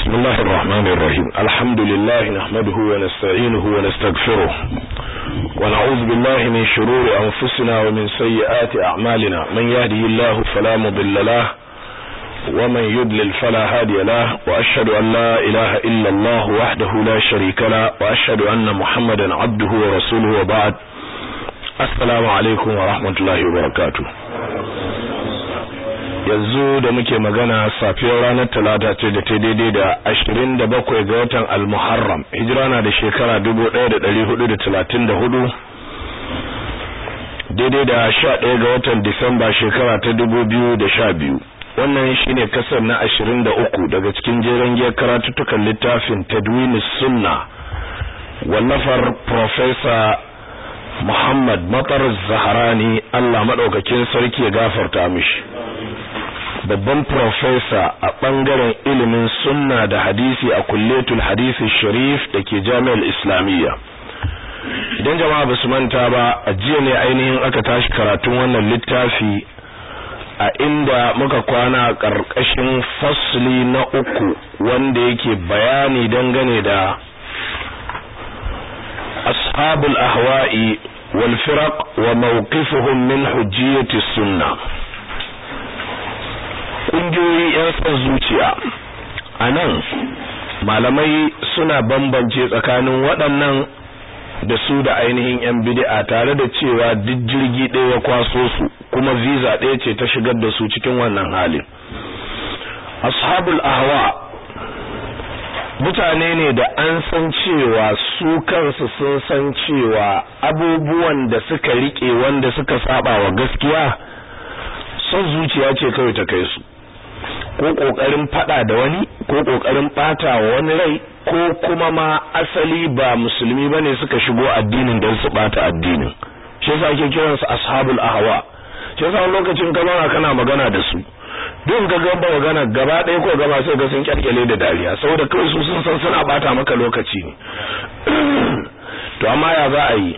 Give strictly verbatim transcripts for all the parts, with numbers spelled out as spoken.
بسم الله الرحمن الرحيم الحمد لله نحمده ونستعينه ونستغفره ونعوذ بالله من شرور أنفسنا ومن سيئات أعمالنا من يهده الله فلا مضل له ومن يضلل فلا هادي له وأشهد أن لا إله إلا الله وحده لا شريك له وأشهد أن محمدا عبده ورسوله وبعد السلام عليكم ورحمة الله وبركاته. yanzu da muke magana safiyar ranar talata ce da ta daidai da ashirin da bakwai ga watan al-muharram hijira na da shekara dubu ɗaya da ɗari hudu da talatin da hudu daidai da sha ɗaya ga watan disamba shekara ta dubu biyu da sha biyu. Wannan shine kasar na ashirin da uku daga cikin jeren giyar karatuttukan littafin tadwinus sunna wallafar professor Muhammad Matar Zaharani, Allah madaukakin sarki ya gafarta mishi. Babban professor a bangaren ilimin sunna da hadisi a kulletul hadisi sharif da ke jami'ar islamiyya. Idan jama'a ba su manta ba, a jiya ne ainihin aka tashi karatun wannan littafi a inda muka kwana karkashin fasli na uku wanda yake bayani dangane da ashabul ahwa'i wal firaq wa mawqifuhum min hujjiyati sunnah. Ƙungiyoyi 'yan son zuciya a nan malamai suna bambance tsakanin waɗannan da su da ainihin 'yan bid'a tare da cewa duk jirgi ɗaya ya kwaso su kuma visa ɗaya ce ta shigar da su cikin wannan halin. Ashabul ahwa mutane ne da an san cewa su kansu sun san cewa abubuwan da suka rike wanda suka saba wa gaskiya son zuciya ce kawai ta kai su, ko kokarin fada da wani ko kokarin bata wa wani rai ko kuma ma asali ba musulmi bane suka shigo addinin dan su bata addinin. Shi yasa ake kiransu ashabul ahwa. Shi yasa lokacin kana kana magana da su don ga gaba magana gaba ɗaya ko gaba sai ga sun kyalkyale da dariya saboda kai su sun san suna bata maka lokaci ne. To amma ya za a yi?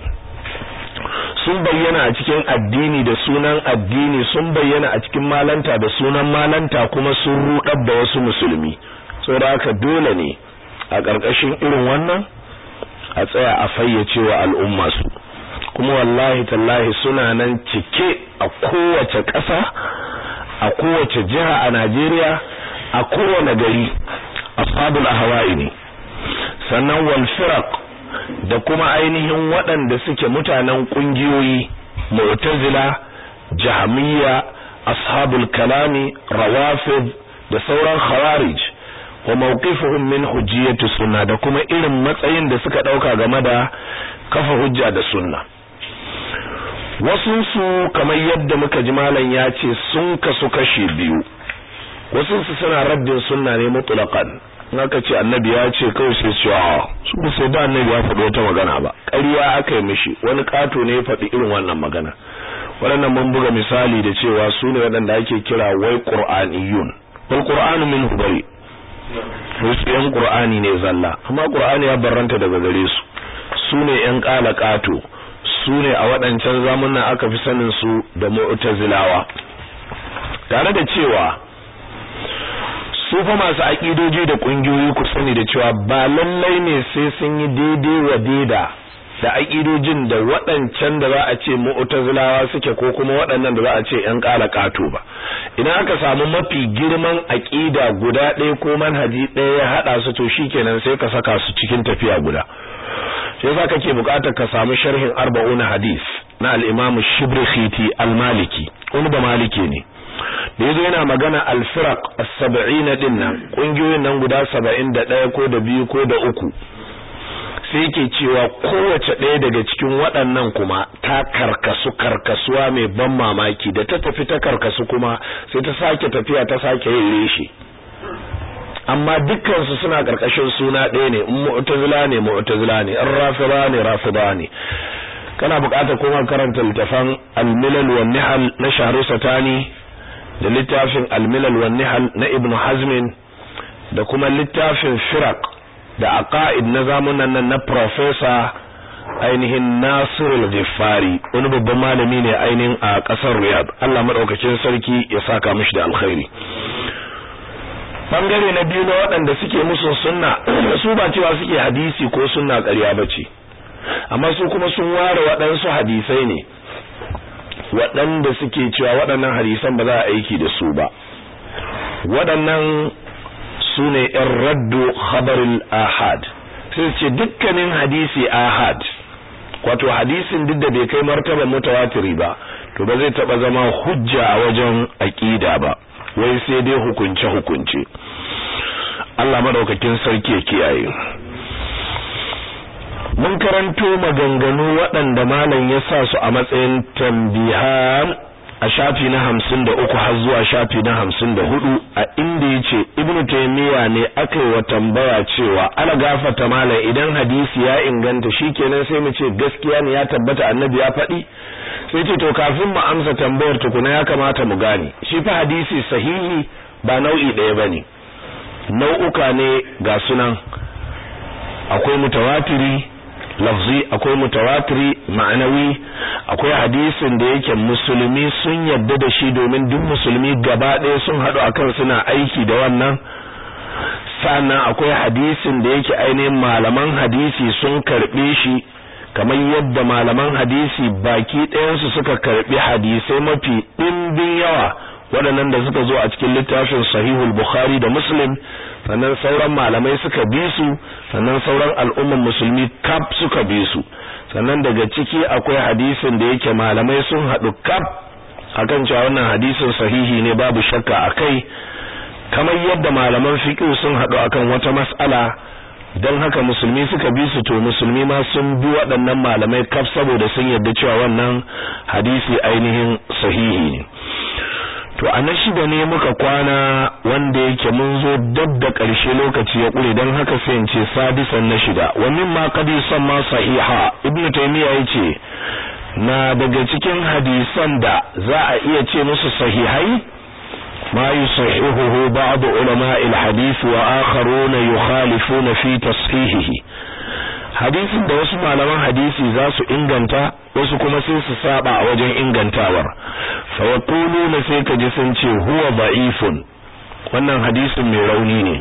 Sun bayyana a cikin addini da sunan addini, sun bayyana a cikin malanta da sunan malanta, kuma sun rudar da wasu musulmi. Saboda haka dole ne a ƙarƙashin irin wannan a tsaya a fayyace wa al'umma su. Kuma wallahi tallahi suna nan cike a kowace ƙasa, a kowace jiha a Najeriya, a kowane gari ashabul ahwa'i ne. Sannan wal firaq da kuma ainihin waɗanda suke mutanen ƙungiyoyi mu'tazila, jahmiya, ashabul kalami, rawafid da sauran khawarij wa mawqifuhum min hujjiyati sunna da kuma irin matsayin da suka dauka game da kafa hujja da sunna. Wasu su kamar yadda muka ji malam ya ce sun kasu kashi biyu. Wasu su suna raddin sunna ne mutlaqan, naka ce annabi ya ce kawai sai ce a su ba sai da annabi ya faɗo wata magana ba, ƙarya aka yi mishi, wani kato ne ya faɗi irin wannan magana. Waɗannan mun buga misali da cewa su ne waɗanda ake kira wai qur'aniyun, wal qur'anu minhu bari, su yan qur'ani ne zalla, amma qur'ani ya barranta daga gare su. Su ne yan ƙala kato, su ne a waɗancan zamanin aka fi sanin su da mu'tazilawa. Tare da cewa su fa masu aƙidoji da ƙungiyoyi ku sani da cewa ba lallai ne sai sun yi daidai wa daida da aƙidojin da waɗancan da za a ce mu'tazilawa suke ko kuma waɗannan da za a ce ƴan ƙala-ƙato ba. Idan aka samu mafi girman aƙida guda ɗaya ko manhaji ɗaya ya haɗa su, to shikenan sai ka saka su cikin tafiya guda. Sai yasa kake buƙatar ka samu sharhin arba'una hadis na al-Imam Shibrikhiti al-Maliki, wani ba Maliki ne. Da yazo yana magana al-firaq as-sab'in din nan, kungiyoyin nan guda saba'in da ɗaya ko da biyu ko da uku, sai yake cewa kowace ɗaya daga cikin waɗannan kuma ta karkasu karkasuwa mai ban mamaki, da ta tafi ta karkasu kuma sai ta sake tafiya ta sake yin reshe, amma dukkan su suna karkashin suna ɗaya ne. Mu'tazila ne mu'tazila ne, rafida ne rafida ne. Kana buƙatar kuma karanta littafan al-milal wan nihal na Shahru Satani, da littafin al-milal wan nihal na Ibn Hazm, da kuma littafin firaq da aqaid na zamanan nan na professor ainihin Nasir al-Ghiffari, wani babban malami ne ainihin a kasar Riyadh. Allah madaukakin sarki ya saka mishi da alkhairi. bangare na biyu na waɗanda suke musu sunna su ba cewa suke hadisi ko sunna ƙarya bace, amma su kuma sun ware waɗansu hadisai ne waɗanda suke cewa waɗannan hadisan ba za a aiki da su ba. Waɗannan su ne ‘yan raddu khabarul ahad, sai ce dukkanin hadisi ahad, wato hadisin duk da bai kai martaba mutawatiri ba, to ba zai taɓa zama hujja a wajen aƙida ba, wai sai dai hukunce-hukunce. Allah madaukakin sarki ya kiyaye. Mun karanto maganganu waɗanda malam ya sa su a matsayin tambihan a shafi na hamsin da uku har zuwa shafi na hamsin da hudu, a inda ya ce Ibn Taymiyyah ne aka yi wa tambaya cewa ala gafata malam idan hadisi ya inganta shikenan sai mu ce gaskiya ne ya tabbata annabi ya faɗi. Sai ce to kafin mu amsa tambayar tukuna ya kamata mu gane shi fa hadisi sahihi ba nau'i ɗaya bane, nau'uka ne ga sunan, akwai mutawatiri lafzi, akwai mutawatiri ma'anawi, akwai hadisin da yake musulmi sun yadda da shi domin duk musulmi gaba ɗaya sun haɗu akan suna aiki da wannan. Sannan akwai hadisin da yake ainihin malaman hadisi sun karɓe shi kamar yadda malaman hadisi baki ɗayansu suka karɓi hadisai mafi ɗimbin yawa waɗannan da suka zo a cikin littafin Sahihul Bukhari da Muslim, sannan sauran malamai suka bi su, sannan sauran al'umman musulmi kaf suka bi su. Sannan daga ciki akwai hadisin da yake malamai sun haɗu kaf akan cewa wannan hadisin sahihi ne babu shakka akai, kamar yadda malaman fiqh sun haɗu akan wata mas'ala, dan haka musulmi suka bi su, to musulmi ma sun bi waɗannan malamai kaf saboda sun yarda cewa wannan hadisi ainihin sahihi ne. To anan shida ne muka kwana wanda yake mun zo dab da ƙarshe lokaci ya ƙure, don haka sai in ce sadisan na shida wa mimma qad yusamma sahiha. Ibn Taymiyyah yace na daga cikin hadisan da za a iya ce musu sahihai ma yusahihuhu ba'd ulama al-hadith wa akharuna yukhalifuna fi tashihihi, hadisin da wasu malaman hadisi za su inganta, wasu kuma sai su saba a wajen ingantawar. Fa yaquluna sai kaji sun ce huwa da'ifun, wannan hadisin mai rauni ne,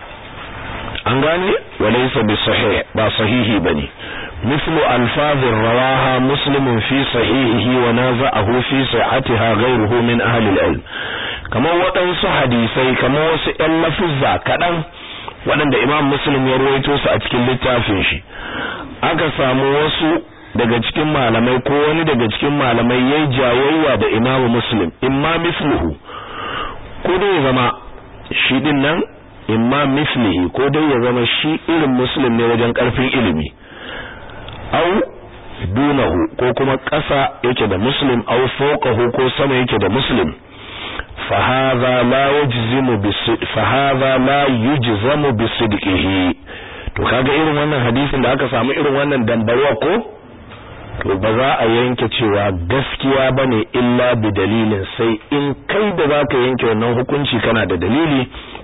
an gane, walaysa bi sahih, ba sahihi bane. Mislu alfazir rawaha muslimun fi sahihihi wa naza'ahu fi sihhatiha ghayruhu min ahli al-ilm, kamar waɗansu hadisai kamar wasu ƴan lafuzza kaɗan waɗanda Imam Muslim ya ruwaito su a cikin littafin shi, aka samu wasu daga cikin malamai ko wani daga cikin malamai yayi jayayya da Imam Muslim, imma misluhu, ko dai ya zama shi din nan, imma mislihi, ko dai ya zama shi irin Muslim ne wajen karfin ilimi, au dunahu, ko kuma ƙasa yake da Muslim, au fawqahu, ko sama yake da Muslim. فهذا لا يجزم بصدق فهذا لا يجزم بصدقه. to kaga irin wannan hadisin da aka samu irin wannan dambarwa ko, to ba za a yanke cewa gaskiya bane illa bi dalilin, sai in kai da zaka yanke wannan hukunci kana da dalili.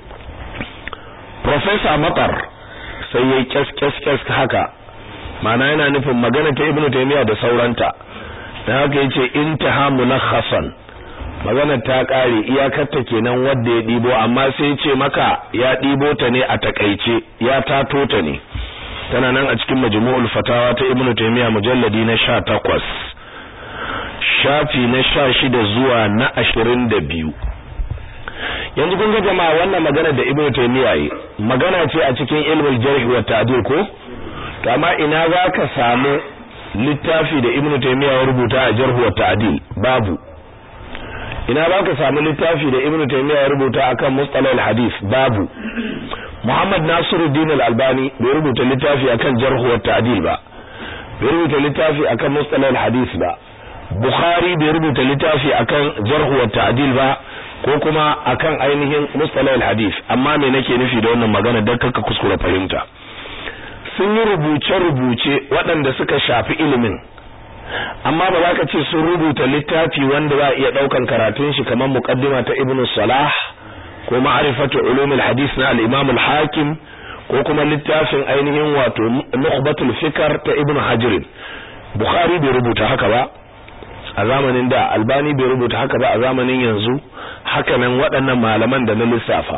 Professor Matar sai yayi kes kes kes haka, ma'ana yana nufin magana ta Ibn Taymiyyah da sauranta, dan haka yace intaha mulakhasan, magana ta kare iyakarta kenan wanda ya dibo, amma sai ce maka ya dibo ta ne a takeice, ya tato ta ne, tana nan a cikin Majmu'ul Fatawa ta Ibn Taymiyyah mujalladi na sha takwas shafi na sha shida zuwa na ashirin da biyu. Yanzu kun ga jama'a wannan magana da Ibn Taymiyyah yi magana ce a cikin ilmul jarh wa ta'dil ko, to amma ina zaka samu littafi da Ibn Taymiyyah ya rubuta a jarh wa ta'dil? Babu. Ina ba ka samu littafi da Ibn Taymiyyah ya rubuta akan mustalah al-hadith? Babu. Muhammad Nasiruddin al-Albani bai rubuta littafi akan jarh wa ta'dil ba, bai rubuta littafi akan mustalah al-hadith ba. Bukhari bai rubuta littafi akan jarh wa ta'dil ba, ko kuma akan ainihin mustalah al-hadith. Amma me nake nufi da wannan magana dan kaka kuskura fahimta? Sun yi rubuce-rubuce waɗanda suka shafi ilimin, amma ba za ka ce sun rubuta littafi wanda za a iya daukan karatun shi kamar muqaddima ta Ibn Salah ko ma'rifatu ulumul hadith na al-Imam al-Hakim, ko kuma littafin ainihin wato Nukhbatul Fikr ta Ibn Hajar. Bukhari bai rubuta haka ba a zamanin da, Albani bai rubuta haka ba a zamanin yanzu, haka nan waɗannan malaman da na lissafa.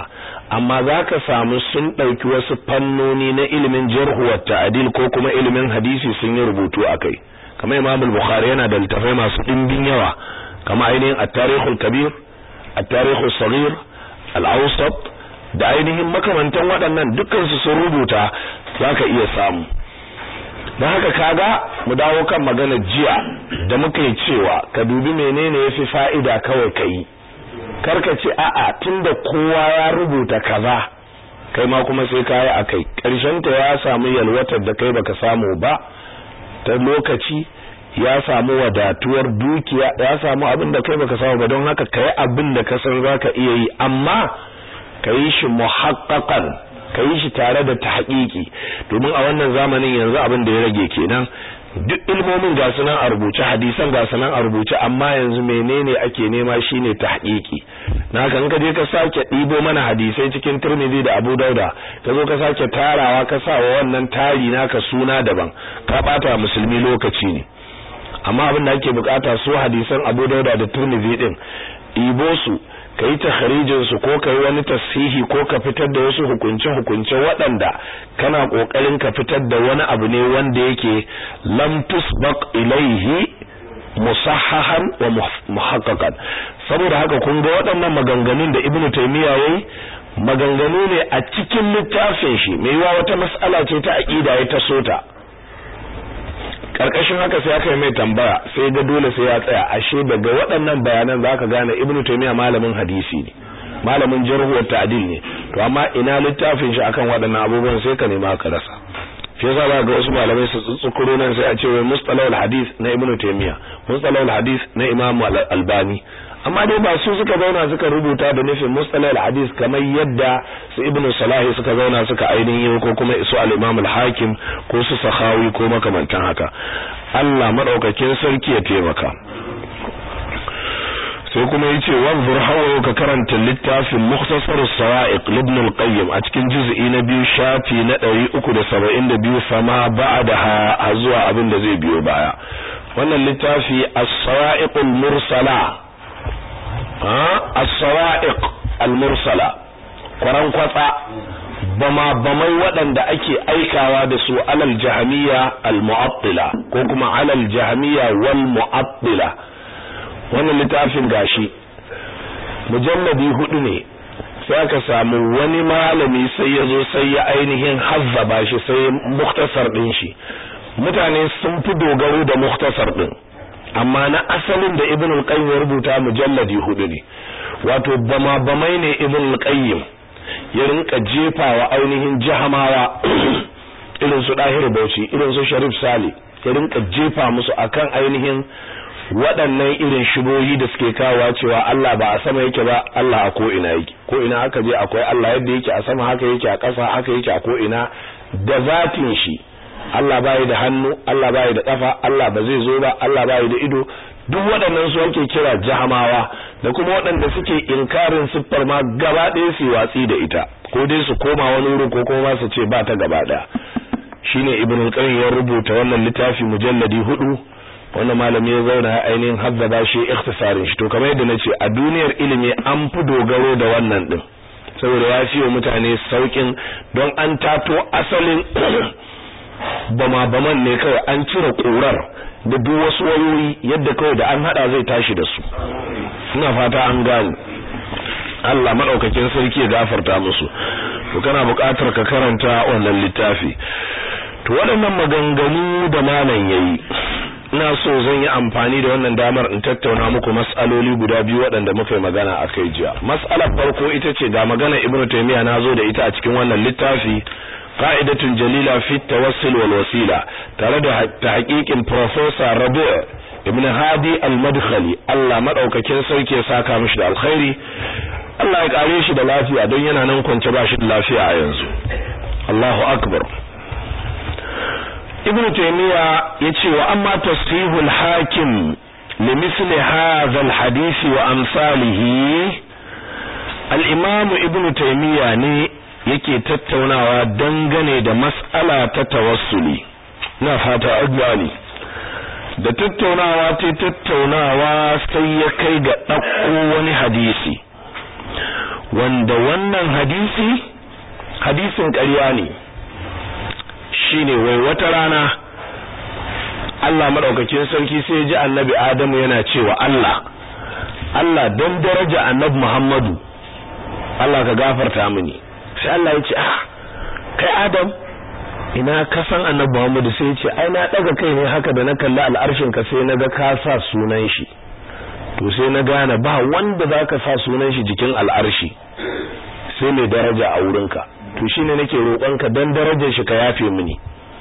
amma zaka samu sun dauki wasu fannoni na ilimin jarh wa ta'dil ko kuma ilimin hadisi sun yi rubutu akai kamar Imam al-Bukhari yana da littafai masu dimbin yawa kamar ainihin at-Tarikh al-Kabir at-Tarikh al-Saghir al-Awsat da ainihin makamantan waɗannan dukkan su sun rubuta zaka iya samu. dan haka kaga mu dawo kan magana jiya da muka yi cewa ka dubi menene yafi fa'ida kawai kai karka ce a'a tunda kowa ya rubuta kaza kai ma kuma sai kai akai karshen ta ya samu yalwatar da kai baka samu ba ta lokaci ya samu wadatuwar dukiya ya samu abin da kai baka samu ba don haka kai abin da ka san zaka iya yi amma kai shi muhaqqaqan kai shi tare da tahqiqi domin a wannan zamanin yanzu abin da ya rage kenan duk ilmomin ga sunan a rubuce hadisan ga sunan a rubuce amma yanzu menene ake nema shine tahqiqi naka in ka je ka sake dibo mana hadisai cikin Tirmidhi da Abu Dauda ka zo ka sake tarawa ka sa wa wannan tari naka suna daban ka bata musulmi lokaci ne amma abin da ake bukata su hadisan Abu Dauda da Tirmidhi din ibo su kai takharijin su ko kai wani tasihi ko ka fitar da wasu hukunce hukunce waɗanda kana kokarin ka fitar da wani abu ne wanda yake lam tusbaq ilaihi musahhahan wa muhaqqaqan saboda haka kun ga waɗannan maganganun da Ibn Taymiyyah yayi maganganu ne a cikin littafin shi mai yawa wata mas'ala ce ta aqida ya taso ta karkashin haka sai aka yi mai tambaya sai ga dole sai ya tsaya ashe daga waɗannan bayanan zaka gane Ibn Taymiyyah malamin hadisi ne malamin jarh wa ta'dil ne to amma ina littafin shi akan waɗannan abubuwan sai ka nema ka rasa shi yasa ba ga wasu malamai su tsutsukuro nan sai a ce wai mustalahul hadith na Ibn Taymiyyah mustalahul hadith na Imam Al-Albani amma dai ba su suka zauna suka rubuta da nufin mustalahul hadith kamar yadda su Ibn Salah suka zauna suka ainihin ko kuma su al-Imam al-Hakim ko su Sakhawi ko makamantan haka Allah madaukakin sarki ya taimaka sai kuma yace wanzur hawa ka karanta littafin Mukhtasar as-Sawa'iq Ibn al-Qayyim a cikin juz'i na biyu shafi na ɗari uku da saba'in da biyu sama ba'daha zuwa abin da zai biyo baya wannan littafi as-Sawa'iq al-Mursala as-sawa'iq al-mursala kwaran kwatsa bama bamai waɗanda ake aikawa da su alal jahmiya al-mu'attila ko kuma alal jahmiya wal mu'attila wannan littafin gashi mujalladi hudu ne sai aka samu wani malami sai yazo sai ya ainihin hazzaba shi sai mukhtasar din shi mutane sun fi dogaro da mukhtasar din amma na asalin da Ibn al-Qayyim ya rubuta mujalladi hudu ne wato bama bamai ne Ibn al-Qayyim ya rinka jefawa ainihin jahamawa irin su Dahir Bauchi irin su Sharif Sali ya rinka jefa musu akan ainihin waɗannan irin shubohi da suke kawo cewa Allah ba a sama yake ba Allah a ko ina yake ko ina aka je akwai Allah yadda yake a sama haka yake a ƙasa haka yake a ko ina da zatin shi Allah bai da hannu Allah bai da kafa Allah ba zai zo ba Allah bai da ido duk waɗannan su ake kira jahamawa da kuma waɗanda suke inkarin siffar ma gaba ɗaya su watsi da ita ko dai su koma wani wuri ko kuma su ce ba ta gaba ɗaya shine Ibn al-Qayyim ya rubuta wannan littafi mujalladi hudu wannan malami ya zauna ya ainihin hazzaba shi ikhtisarin shi to kamar yadda nace a duniyar ilimi an fi dogaro da wannan din saboda ya fiye mutane saukin don an tato asalin bama baman ne kawai an cire ƙurar da duk wasu wayoyi yadda kawai da an hada zai tashi da su ina fata an gane Allah madaukakin sarki ya gafarta musu to kana buƙatar ka karanta wannan littafi to waɗannan maganganu da malam yayi ina so zan yi amfani da wannan damar in tattauna muku mas'aloli guda biyu waɗanda muka yi magana akai jiya mas'alar farko ita ce ga magana Ibn Taymiyyah nazo da ita a cikin wannan littafi qa'idatun jalila fi tawassul wal wasila tare da tahqiqin professor Rabi' ibn Hadi al-Madkhali Allah madaukakin sarki ya saka mishi da alkhairi Allah ya kare shi da lafiya don yana nan kwance ba shi da lafiya a yanzu Allahu akbar Ibn Taymiyyah yace wa amma tasihul hakim limithli hadha al-hadith wa amsalihi al-imam Ibn Taymiyyah ne yake tattaunawa dangane da mas'ala ta tawassuli na fata agwani da tattaunawa ta tattaunawa sai ya kai ga dakko wani hadisi wanda wannan hadisi hadisin ƙarya ne. Shine wai wata rana Allah madaukakin sarki sai ya ji annabi Adamu yana cewa Allah Allah don daraja annabi Muhammadu Allah ka gafarta mini. Sai Allah ya ce ah kai Adam ina ka san annabi Muhammadu? Sai ya ce ai na daga kai ne haka da na kalli al'arshin ka sai naga ka sa sunan shi, to sai na gane ba wanda zaka sa sunan shi jikin al'arshi sai mai daraja a wurinka, to shine nake roƙonka dan darajar shi ka yafe mini.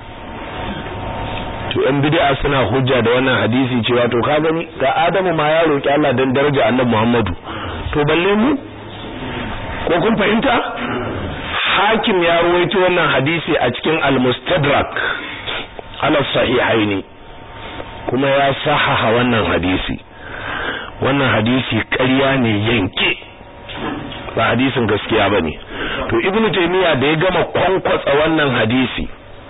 To ɗan bid'a suna hujja da wannan hadisi cewa to ka gani ga Adamu ma ya roki Allah dan daraja annabi Muhammadu, to balle mu? Ko kun fahimta? Hakim ya ruwaito wannan hadisi a cikin al-Mustadrak ala sahihaini kuma ya sahaha wannan hadisi. Wannan hadisi ƙarya ne yanke, ba hadisin gaskiya bane. To Ibn Taymiyyah da ya gama kwankwatsa wannan hadisi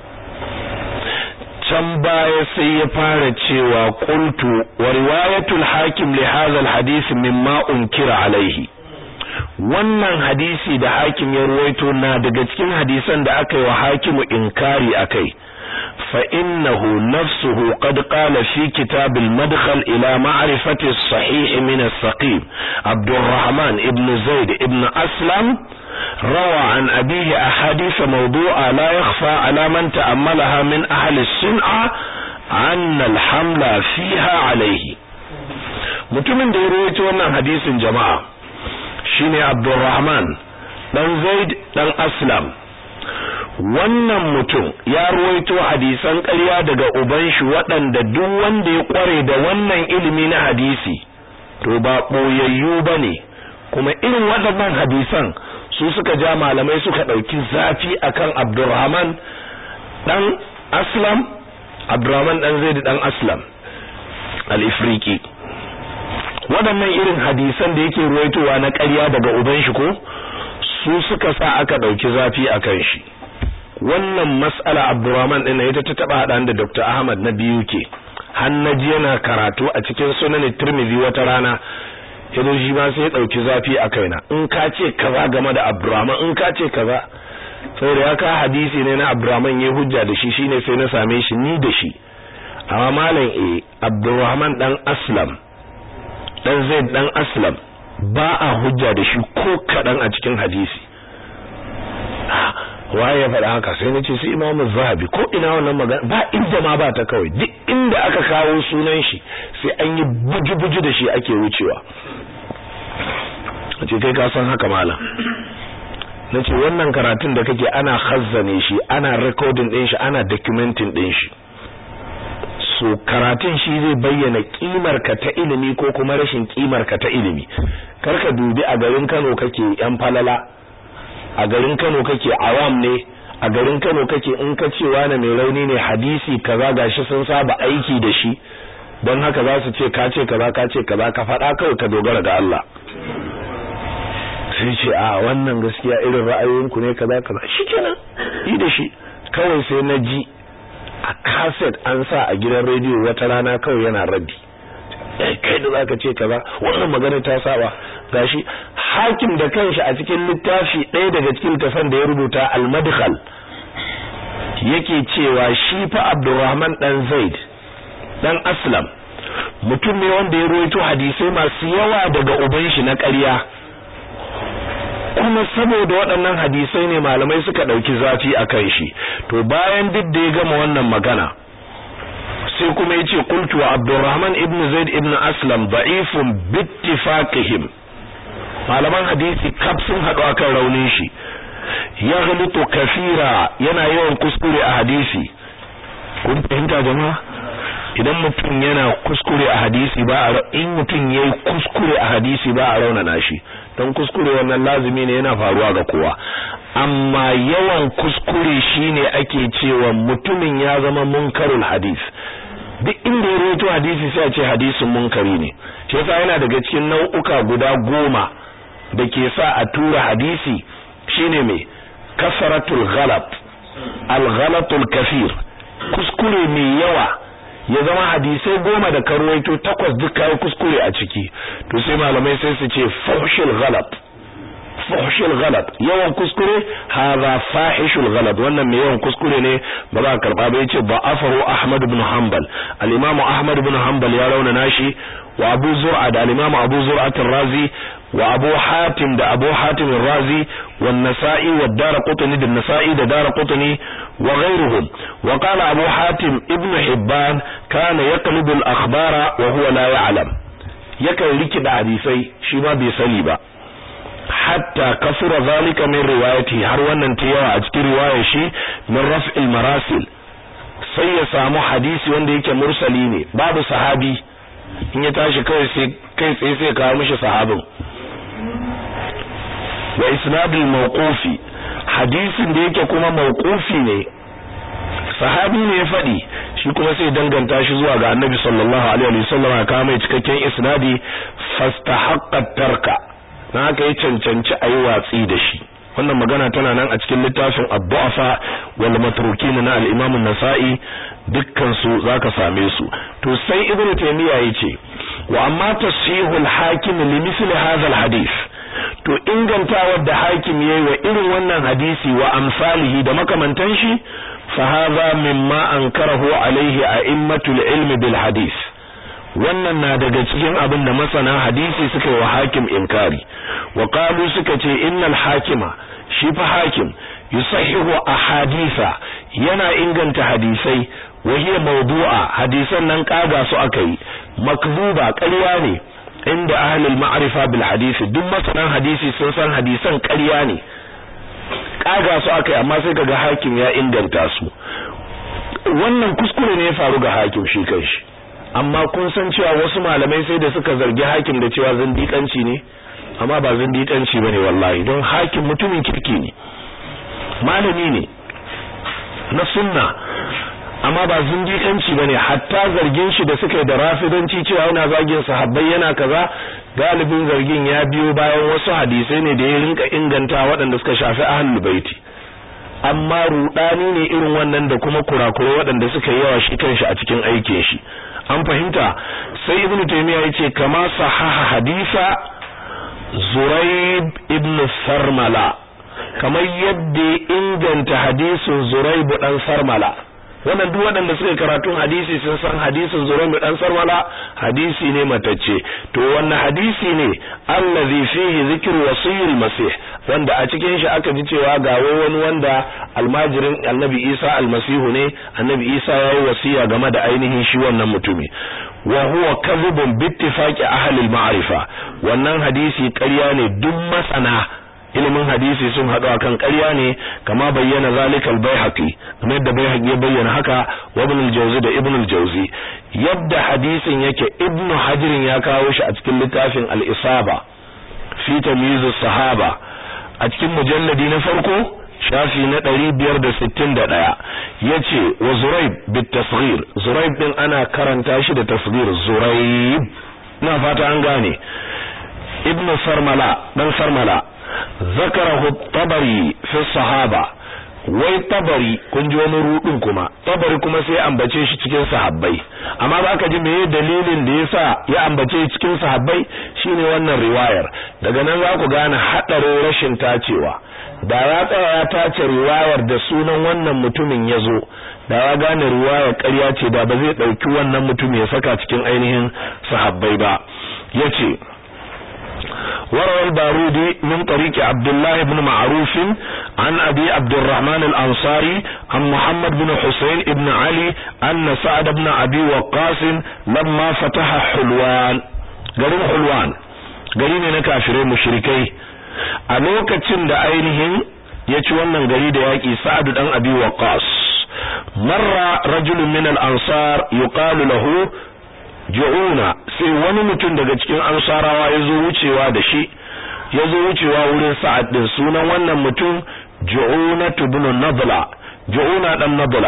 can baya sai ya fara cewa qultu wa riwayatul hakim li hadha al-hadith mimma unkira alaihi. Wannan hadisi da hakim ya ruwaito na daga cikin hadisan da aka yi wa hakimu inkari akai. فإنه نفسه قد قال في كتاب المدخل إلى معرفة الصحيح من السقيم عبد الرحمن ابن زيد ابن أسلم روى عن أبيه أحاديث موضوعة لا يخفى على من تأملها من أهل الصنعة أن الحمل فيها عليه. متمن da ya rawaito wannan hadisin jama'a shine Abdurrahman dan Zaid dan Aslam. Wannan mutum ya ruwaito hadisan ƙarya daga uban shi waɗanda duk wanda ya kware da wannan ilimi na hadisi to ba boyayyu bane, kuma irin waɗannan hadisan su suka ja malamai suka dauki zafi akan Abdurrahman dan Aslam, Abdurrahman dan Zaid dan Aslam al-Ifriqi. Waɗannan irin hadisan da yake ruwaitowa na ƙarya daga uban shi ko su suka sa aka dauki zafi akan shi. Wannan mas'ala Abdurrahman din ita ta taba hada da Doctor Ahmad na biyu ke hannaji yana karatu a cikin Sunan Tirmidhi wata rana, yazo shi ma sai ya dauki zafi a kaina, in ka ce kaza game da Abdurrahman, in ka ce kaza, saboda ya ka hadisi ne na Abdurrahman yayi hujja da shi, shine sai na same shi ni da shi. Amma malam eh Abdurrahman dan Aslam dan Zaid dan Aslam ba a hujja da shi ko kadan a cikin hadisi. Waye ya faɗa haka? Sai nace sai Imam Az-Zahabi. Ko ina wannan magana ba inda ma ba ta kawai, duk inda aka kawo sunan shi sai an yi buju-buju da shi ake wucewa. Nace kai ka san haka malam. Nace wannan karatun da kake ana khazzane shi, ana recording din shi, ana documenting din shi. So karatun shi zai bayyana kimar ka ta ilimi ko kuma rashin kimar ka ta ilimi. Karka dubi a garin Kano kake yan falala, a garin Kano kake awam ne, a garin Kano kake in ka ce wani mai rauni ne hadisi kaza gashi sun saba aiki da shi, don haka za su ce ka ce kaza ka ce kaza, ka faɗa kawai ka dogara ga Allah. Sai ce a wannan gaskiya irin ra'ayoyinku ne kaza kaza, shikenan yi da shi. Kawai sai na ji a cassette an sa a gidan rediyo wata rana kawai yana raddi, kai da zaka ce kaza wannan magana ta saba. Gashi hakim da kanshi a cikin littafi ɗaya daga cikin tafan da ya rubuta al-Madkhal yake cewa shi fa Abdurrahman dan Zaid dan Aslam mutum ne wanda ya ruwaito hadisai masu yawa daga uban shi na ƙarya, kuma saboda waɗannan hadisai ne malamai suka ɗauki zafi a kan shi. To bayan duk da ya gama wannan magana sai kuma yace qultu wa Abdurrahman ibn Zaid ibn Aslam da'ifun bittifaqihim. Malaman hadisi kaf sun haɗu akan raunin shi. Ya ghalitu kafira, yana yawan kuskure a hadisi. Kun fahimta jama'a? Idan mutum yana kuskure a hadisi ba a in mutum yayi kuskure a hadisi ba a raunana shi. Don kuskure wannan lazimi ne, yana faruwa ga kowa. Amma yawan kuskure shine ake cewa mutumin ya zama munkarul hadis. Duk inda ya rawaito hadisi sai a ce hadisin munkari ne. Shi yasa yana daga cikin nau'uka guda goma da ke sa a tura hadisi shine mai kasaratul ghalat, al-ghalatul kafir, kuskure mai yawa, ya zama hadisai goma da karwaito takwas duk kai kuskure a ciki, to sai malamai sai su ce fuhshul ghalat, fuhshul ghalat yawan kuskure hadha fahishul ghalat wannan mai yawan kuskure ne ba za karba ba yace ba'afahu Ahmad ibn Hanbal al-Imam Ahmad ibn Hanbal ya rauna nashi wa Abu Zur'a da al-Imam Abu Zur'a ar-Razi wa Abu Hatim da Abu Hatim ar-Razi wa an-Nasa'i wa ad-Darqutni da an-Nasa'i da Darqutni wa ghayruhum wa qala Abu Hatim ibn Hibban kana yaqlibu al-akhbara wa huwa la ya'lam yakan rikida hadisai shi ma bai sani ba hatta kasura zalika min riwayati har wannan ta yawa a cikin riwayar shi min raf'il marasil sai ya samu hadisi wanda yake mursali ne babu sahabi in ya tashi kai sai kai tsaye sai kawo mishi sahabin wa isnadul mawqufi hadisin da yake kuma mawqufi ne sahabi ne ya fadi shi kuma sai danganta shi zuwa ga annabi sallallahu alaihi wasallam aka mai cikakken isnadi fastahaqqa tarka na haka ya cancanci ayi watsi da shi wannan magana tana nan a cikin littafin ad-du'afa wal matrukin na al-imam an-nasa'i dukkan su zaka same su to sai ibnu taymiya yace wa amma tasihul hakim li misli hadha al-hadith to ingantawar da hakim yayi wa irin wannan hadisi wa amsalihi da makamantan shi fa hadha mimma ankarahu alaihi a'immatul ilm bil hadith wannan na daga cikin abin da masana hadisi suka yi wa hakim inkari wa qalu suka ce innal hakima shi fa hakim yusahihu ahadisa yana inganta hadisai wa hiya mawdu'a hadisan nan kaga su akai makzuba ƙarya ne inda ahlul ma'rifa bil hadisi duk masanan hadisi sun san hadisan ƙarya ne kaga su akai amma sai kaga hakim ya inganta su wannan kuskure ne ya faru ga hakim shi kanshi amma kun san cewa wasu malamai sai da suka zargi hakim da cewa zindiƙanci ne amma ba zindiƙanci bane wallahi don hakim mutumin kirki ne malami ne na sunna amma ba zindiƙanci bane hatta zargin shi da suka yi da rafidanci cewa yana zagin sahabbai yana kaza galibin zargin ya biyo bayan wasu hadisai ne da ya rinka inganta waɗanda suka shafi ahlul baiti amma rudani ne irin wannan da kuma kurakure waɗanda suka yi yawa shi kanshi a cikin aikin shi an fahimta sai ibnu taymiya yace kama sahaha hadisa Zuraib ibn Sarmala kamar yadda inganta hadisin Zuraib dan Sarmala wannan duk waɗanda suka karatun hadisi sun san hadisin Zuraib dan Sarmala hadisi ne matacce to wannan hadisi ne allazi fihi zikru wasiyil masih wanda a cikin shi aka ji cewa ga wani wanda almajirin annabi Isa almasihu ne annabi Isa yayi wasiya game da ainihin shi wannan mutumi wa huwa kadhibun bittifaqi ahli alma'rifa wannan hadisi ƙarya ne duk masana ilimin hadisi sun hadu akan ƙarya ne kama bayyana zalika al-Baihaqi kamar yadda Baihaqi ya bayyana haka wa Ibn al-Jawzi da Ibn al-Jawzi yadda hadisin yake Ibn Hajar ya kawo shi a cikin littafin al-Isaba fi tamyiz as-sahaba a cikin mujalladi na farko shafi na ɗari biyar da sittin da ɗaya yace wa Zuraib bit tasghir Zuraib din ana karanta shi da tasghir Zuraib ina fata an gane Ibn Sarmala dan Sarmala zakarahu tabari fi sahaba wai tabari kun ji wani rudin kuma tabari kuma sai ambace shi cikin sahabbai amma ba ka ji meye dalilin da yasa ya ambace shi cikin sahabbai shine wannan riwayar daga nan za ku gane hadarin rashin tacewa da ya tsaya ya tace riwayar da sunan wannan mutumin yazo da ya gane riwayar ƙarya ce da ba zai dauki wannan mutum ya saka cikin ainihin sahabbai ba yace وروى البارودي من طريق عبد الله بن معروف عن أبي عبد الرحمن الأنصاري عن محمد بن حسين بن علي أن سعد بن أبي وقاص لما فتح حلوان قالوا حلوان قالين نكافرين مشركي ألوكة دا أينهم يتوانا قريد يأكي سعد بن أبي وقاص مر رجل من الأنصار يقال له ju'una sai wani mutum daga cikin ansarawa yazo wucewa da shi yazo wucewa wurin Sa'ad din sunan wannan mutum Ju'una ibn Nadla Ju'una dan Nadla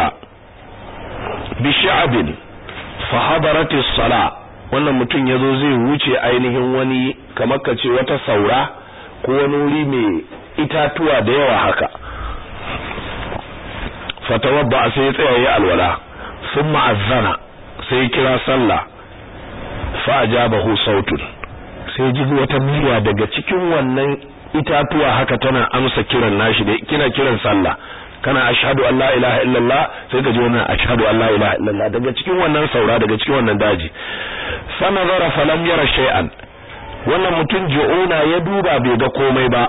bi sha'bin fa hadarat as-sala wannan mutum yazo zai wuce ainihin wani kamar kace wata saura ko wani wuri mai itatuwa da yawa haka fatawadda sai ya tsaya ya alwala thumma azana sai kira sallah fa ajabahu sautun sai ji wata murya daga cikin wannan itatuwa haka tana amsa kiran nashi da kina kiran sallah kana ashhadu an la ilaha illallah sai ka ji wannan ashhadu an la ilaha illallah daga cikin wannan saura daga cikin wannan daji fa nazara falam yara shay'an wannan mutum ju'una ya duba bai ga komai ba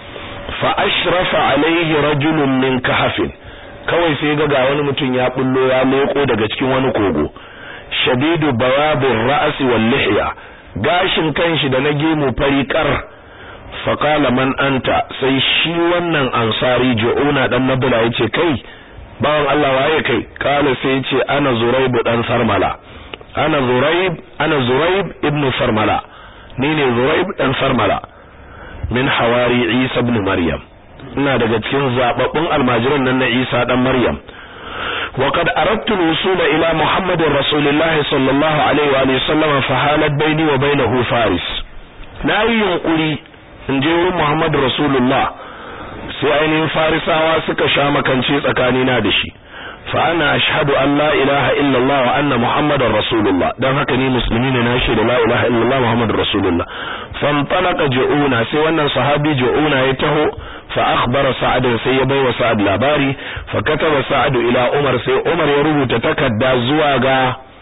fa ashrafa alaihi rajulun min kahfin kawai sai ga wani mutum ya bullo ya leko daga cikin wani kogo shadidu bawabir ra's wal lihya gashin kanshi da na gemu fariqar fa qala man anta sai shi wannan ansari ju'una dan nabula yace kai bawan Allah waye kai kala sai yace ana zuraib dan sarmala ana zuraib ana zuraib ibn sarmala ni ne zuraib dan sarmala min hawari Isa ibn Maryam ina daga cikin zababbun almajiran nan na Isa dan Maryam wa qad aradtu al-wusul ila Muhammadin Rasulillahi sallallahu alaihi wa alihi sallam fa halat baini wa bainahu faris nayi yunkuri in je wurin Muhammad Rasulullah sai ainihin farisawa suka sha makance tsakanina da shi fa ana ashhadu an la ilaha illa Allah wa anna Muhammadar Rasulullah dan haka ni musulmi ne na shaida la ilaha illa Allah Muhammadur Rasulullah fantalaqa ju'una sai wannan sahabi ju'una ya taho fa akhbara Sa'ad sai ya baiwa Sa'ad labari fa kataba Sa'ad ila Umar sai Umar ya rubuta takarda zuwa ga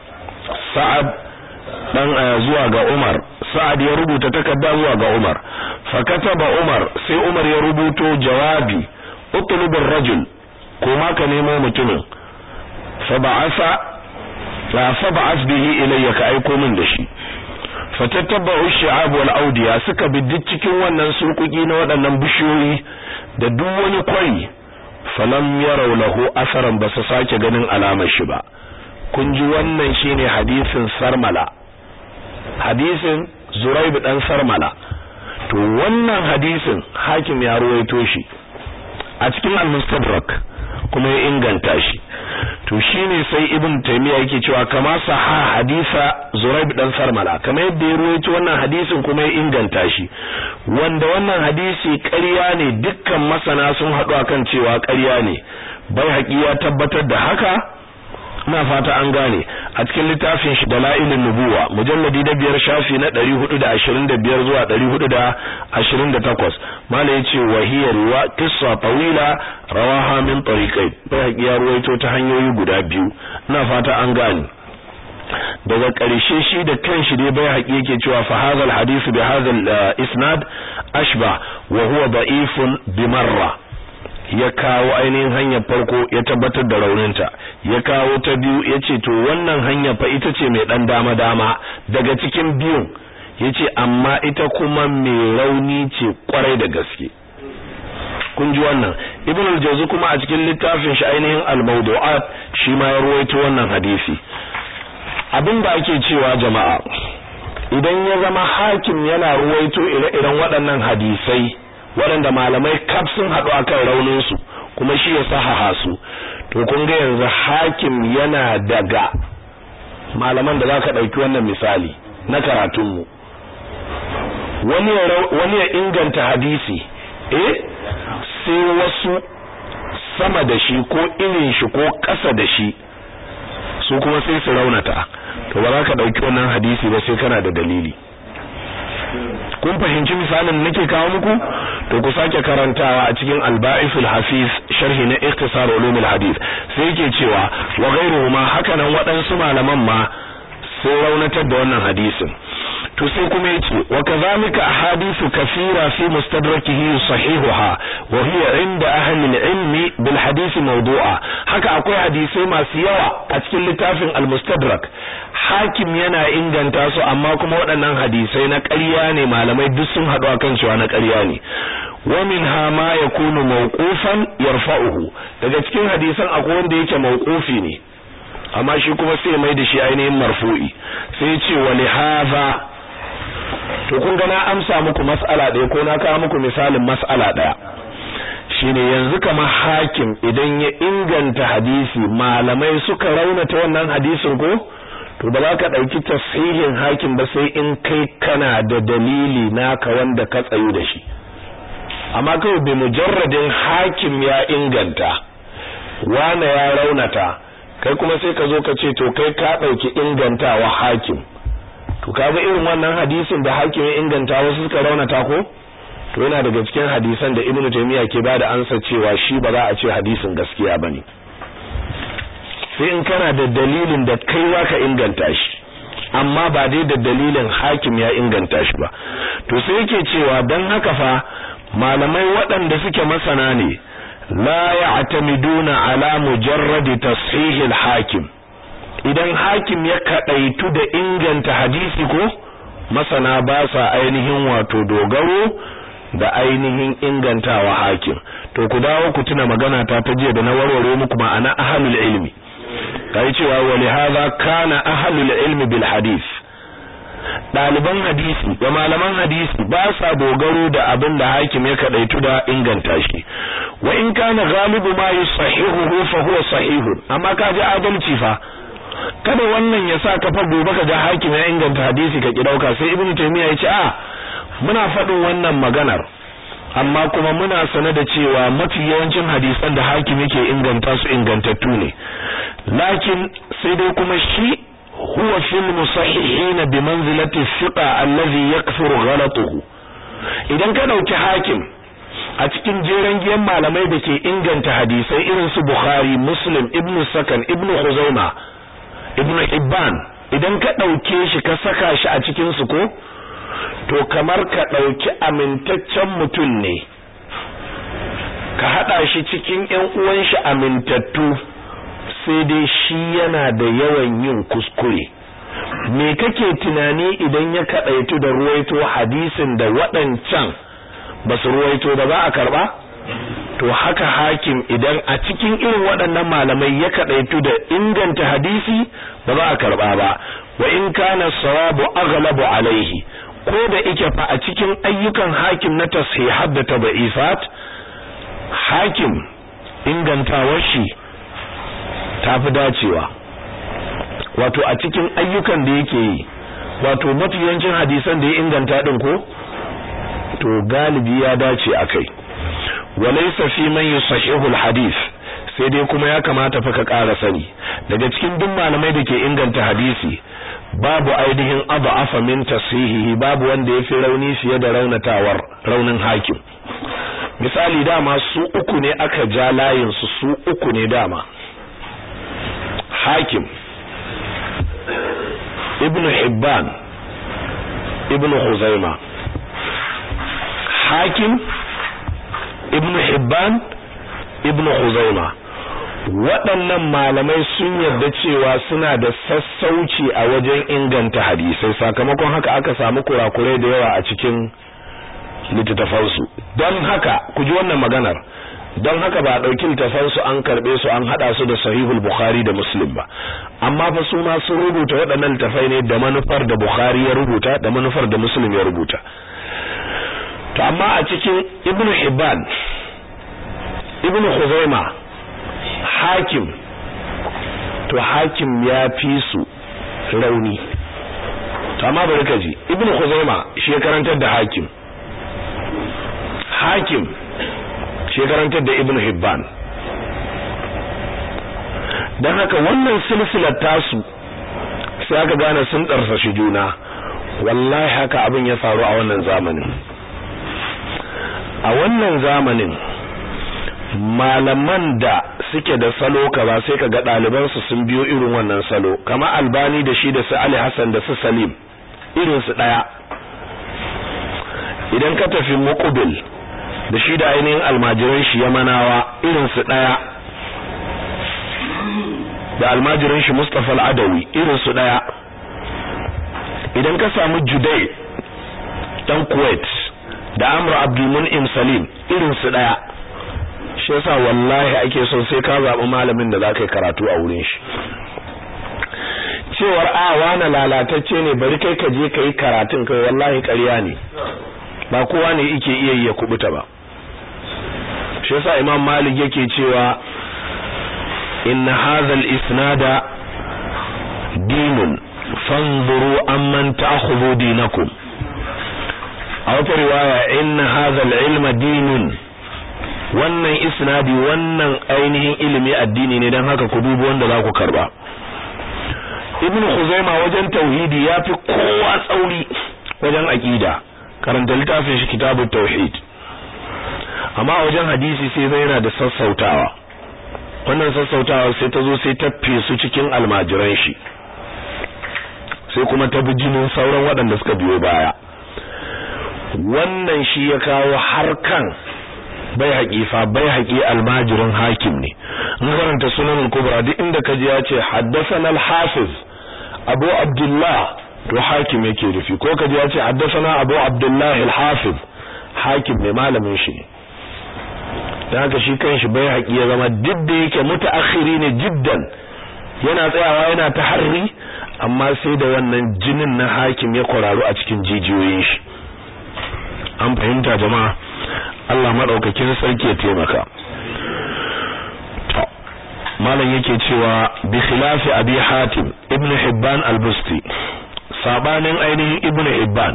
Sa'ad dan zuwa ga Umar Sa'ad ya rubuta takarda zuwa ga Umar fa kataba Umar sai Umar ya rubuto jawabi utlub ar-rajul kuma ka nemo mutumin fa ba'asa la fa ba'as bihi ilayya ka aiko min da shi fatattabba'u shi'ab wal awdiya suka bi cikin wannan surkuki na waɗannan bishiyoyi da duk wani kwari falam yarau lahu asaran ba su sake ganin alamar shi ba kun ji wannan shine hadisin Sarmala hadisin Zuraib dan Sarmala to wannan hadisin Hakim ya ruwaito shi a cikin al-Mustadrak kuma ya inganta shi to shine sai Ibn Taymiyyah yake cewa kama sahha hadisa Zuraib dan Sarmala kamar yadda ya ruwaito wannan hadisin kuma ya inganta shi wanda wannan hadisi ƙarya ne dukkan masana sun haɗu akan cewa ƙarya ne Baihaqi ya tabbatar da haka ina fata an gane a cikin littafin shi Dalailun Nubuwa mujalladi da biyar shafi na ɗari hudu da ashirin da biyar zuwa ɗari hudu da ashirin da takwas mala yace wahiya ruwa qissa tawila rawaha min tariqain Baihaqi ya ruwaito ta hanyoyi guda biyu ina fata an gane daga ƙarshe shi da kanshi dai Baihaqi yake cewa fa hadha alhadith bi hadha isnad ashba wa huwa da'ifun bimarra ya kawo ainihin hanyar farko ya tabbatar da rauninta ya kawo ta biyu yace to wannan hanya fa ita ce mai dan dama dama daga cikin biyun yace amma ita kuma mai rauni ce kwarai da gaske kun ji wannan Ibn al-Jawzi kuma a cikin littafin shi ainihin al-Mawdu'at shi ma ya ruwaito wannan hadisi abinda ake cewa jama'a idan ya zama Hakim yana ruwaito ire-iren waɗannan hadisai waɗanda malamai kaf sun haɗu akan raunin su kuma shi ya sahaha su to kun ga yanzu Hakim yana daga malaman da zaka dauki wannan misali na karatun mu wani wani ya inganta hadisi eh sai wasu sama da shi ko irin shi ko ƙasa da shi su kuma sai su raunata to ba za ka dauki wannan hadisi ba sai kana da dalili kun fahimci misalin nake kawo muku to ku sake karantawa a cikin al-Ba'ithul Hafiz sharhi na Ikhtisar Ulumul Hadith sai yake cewa wa ghayruhuma hakanan waɗansu malaman ma sai raunatar da wannan hadisin to sai kuma yace wa kadhalika ahadithu kathira fi mustadrakihi sahihuha wa hiya inda ahli al-ilmi bil hadith mawdu'a haka akwai hadisi masu yawa a cikin littafin al-Mustadrak Hakim yana inganta su amma kuma waɗannan hadisai na ƙarya ne malamai duk sun haɗu akan cewa na ƙarya ne wa minha ma yakunu mawqufan yarfa'uhu daga cikin hadisan akwai wanda yake mawqufi ne amma shi kuma sai mai da shi ainihin marfu'i sai ce wa li hadha to kun ga na amsa muku mas'ala ɗaya ko na kawo muku misalin mas'ala ɗaya shine yanzu kamar Hakim idan ya inganta hadisi malamai suka raunata wannan hadisin ko to ba za ka dauki tasihin Hakim ba sai in kai kana da dalili naka wanda ka tsayu da shi amma kai bi mujarradin Hakim ya inganta wana ya raunata kai kuma sai ka zo ka ce to kai ka dauki ingantawa Hakim to kaga irin wannan hadisin da Hakim ya inganta wasu suka raunata ko to yana daga cikin hadisan da Ibn Taymiyyah ke bada ansa cewa shi ba za a ce hadisin gaskiya bane sai in kana da dalilin da kai waka inganta shi amma ba dai da dalilin hakim ya inganta shi ba to sai yake cewa dan haka fa malamai waɗanda suke masana ne la ya'tamiduna ala mujarrad tashih al-hakim idan hakim ya kadaitu da inganta hadisi ko masana ba sa ainihin wato dogaro da ainihin ingantawa hakim to ku dawo ku tuna magana ta ta jiya da na warware muku ma'ana ahlul ilmi kai cewa wali hadha kana ahlul ilmi bil hadith daliban hadisi da malaman hadisi ba sa dogaro da abin da hakim ya kadaitu da inganta shi wa in kana ghalibu ma yusahihuhu fa huwa sahihun amma kaji adalci fa kada wannan ya sa ka fa gobe ka ga hakim ya inganta hadisi ka ki dauka sai Ibn Taymiyyah ya ce a muna faɗin wannan maganar amma kuma muna sane da cewa mafi yawancin hadisan da hakim yake inganta su ingantattu ne lakin sai dai kuma shi huwa fil musahihin bi manzilati thiqa allazi yakthuru ghalatuhu idan ka dauki hakim a cikin jeren giyan malamai da ke inganta hadisai irin su Bukhari, Muslim, Ibn Sakan, Ibn Khuzaimah, Ibn Hibban idan ka dauke shi ka saka shi a cikin su ko to kamar ka dauki amintaccen mutum ne ka hada shi cikin ƴan uwan shi amintattu sai dai shi yana da yawan yin kuskure me kake tunani idan ya kadaitu da ruwaito hadisin da waɗancan basu ruwaito ba za a karba to haka hakim idan a cikin irin waɗannan malamai ya kadaitu da inganta hadisi ba za a karba ba wa in kana sawabu aghlabu alaihi ko da yake fa a cikin ayyukan hakim na tashihat da tabaifat hakim ingantawar shi tafi dacewa wato a cikin ayyukan da yake yi wato mafi yawancin hadisan da ya inganta din ko to galibi ya dace akai walaysa fi man yusahihu alhadith sai dai kuma ya kamata fa ka ƙara sani daga cikin duk malamai da ke inganta hadisi babu ainihin adhafa min tasihihi babu wanda yafi rauni fiye da raunatawar raunin hakim misali dama su uku ne aka ja layin su su uku ne dama hakim ibn hibban ibn khuzaimah hakim ibn hibban ibn khuzaimah waɗannan malamai sun yarda cewa suna da sassauci a wajen inganta hadisai sakamakon haka aka samu kurakurai da yawa a cikin littattafansu don haka ku ji wannan maganar don haka ba dauki littafansu an karbe su an hada su da sahihul bukhari da muslim ba amma fa su ma sun rubuta waɗannan littafai ne da manufar da bukhari ya rubuta da manufar da muslim ya rubuta to amma a cikin ibnu hibban ibnu khuzaimah hakim to hakim ya fi su rauni to amma bari ka ji ibnu khuzaimah shi ya karantar da hakim hakim shi karantar da ibnu hibban dan haka wannan silsilar tasu sai aka gane sun tsarsa shi juna wallahi haka abin ya faru a wannan zamanin a wannan zamanin malaman da suke da salo kaza sai kaga daliban su sun biyo irin wannan salo kama Albani da shi da su Ali Hassan da su Salim irin su daya idan ka tafi Muqbil da shi da ainihin almajiran shi Yamanawa irin su daya da almajiran shi Mustafa al-Adawi irin su daya idan ka samu Judai dan Kuwait da Amr Abdul Mun'im Salim irin su daya shi yasa wallahi ake so sai ka zabi malamin da zaka yi karatu a wurin shi cewar a wani lalatacce ne bari kai ka je kai karatun kai wallahi ƙarya ne ba kowa ne yake iya yi ya kubuta ba shi yasa Imam Malik yake cewa inna hadha al-isnada dinun fanzuru amman ta'khudhu dinakum a wata riwaya inna hadha al-ilma dinun wannan isnadi wannan ainihin ilimi addini ne dan haka ku dubi wanda za ku karba Ibn Khuzaimah wajen tauhidi yafi kowa tsauri wajen aqida karanta littafin shi kitabut tauhid. Amma a wajen hadisi sai zai yana da sassautawa, wannan sassautawa sai ta zo sai ta fesu cikin almajiran shi, sai kuma ta bi jinin sauran waɗanda suka biyo baya. Wannan shi ya kawo harkan bai haƙifa bai haƙi almajirin hakim ne. In karanta sunan al-kubra duk inda kaji ya ce haddathana al-hafiz Abu Abdullah to hakim yake rufi, ko kaji ya ce haddathana Abu Abdullah al-hafiz hakim ne, malamin shi ne. Dan haka shi kanshi bai haƙi ya zama duk da yake mutaakhiri ne jiddan, yana tsayawa yana taharri, amma sai da wannan jinin na hakim ya kwararu a cikin jijiyoyin shi. An fahimta jama'a, Allah madaukakin sarki ya taimaka. Malam yake cewa bi khilafi Abi Hatim Ibn Hibban al-Busti, sabanin ainihin Ibn Hibban,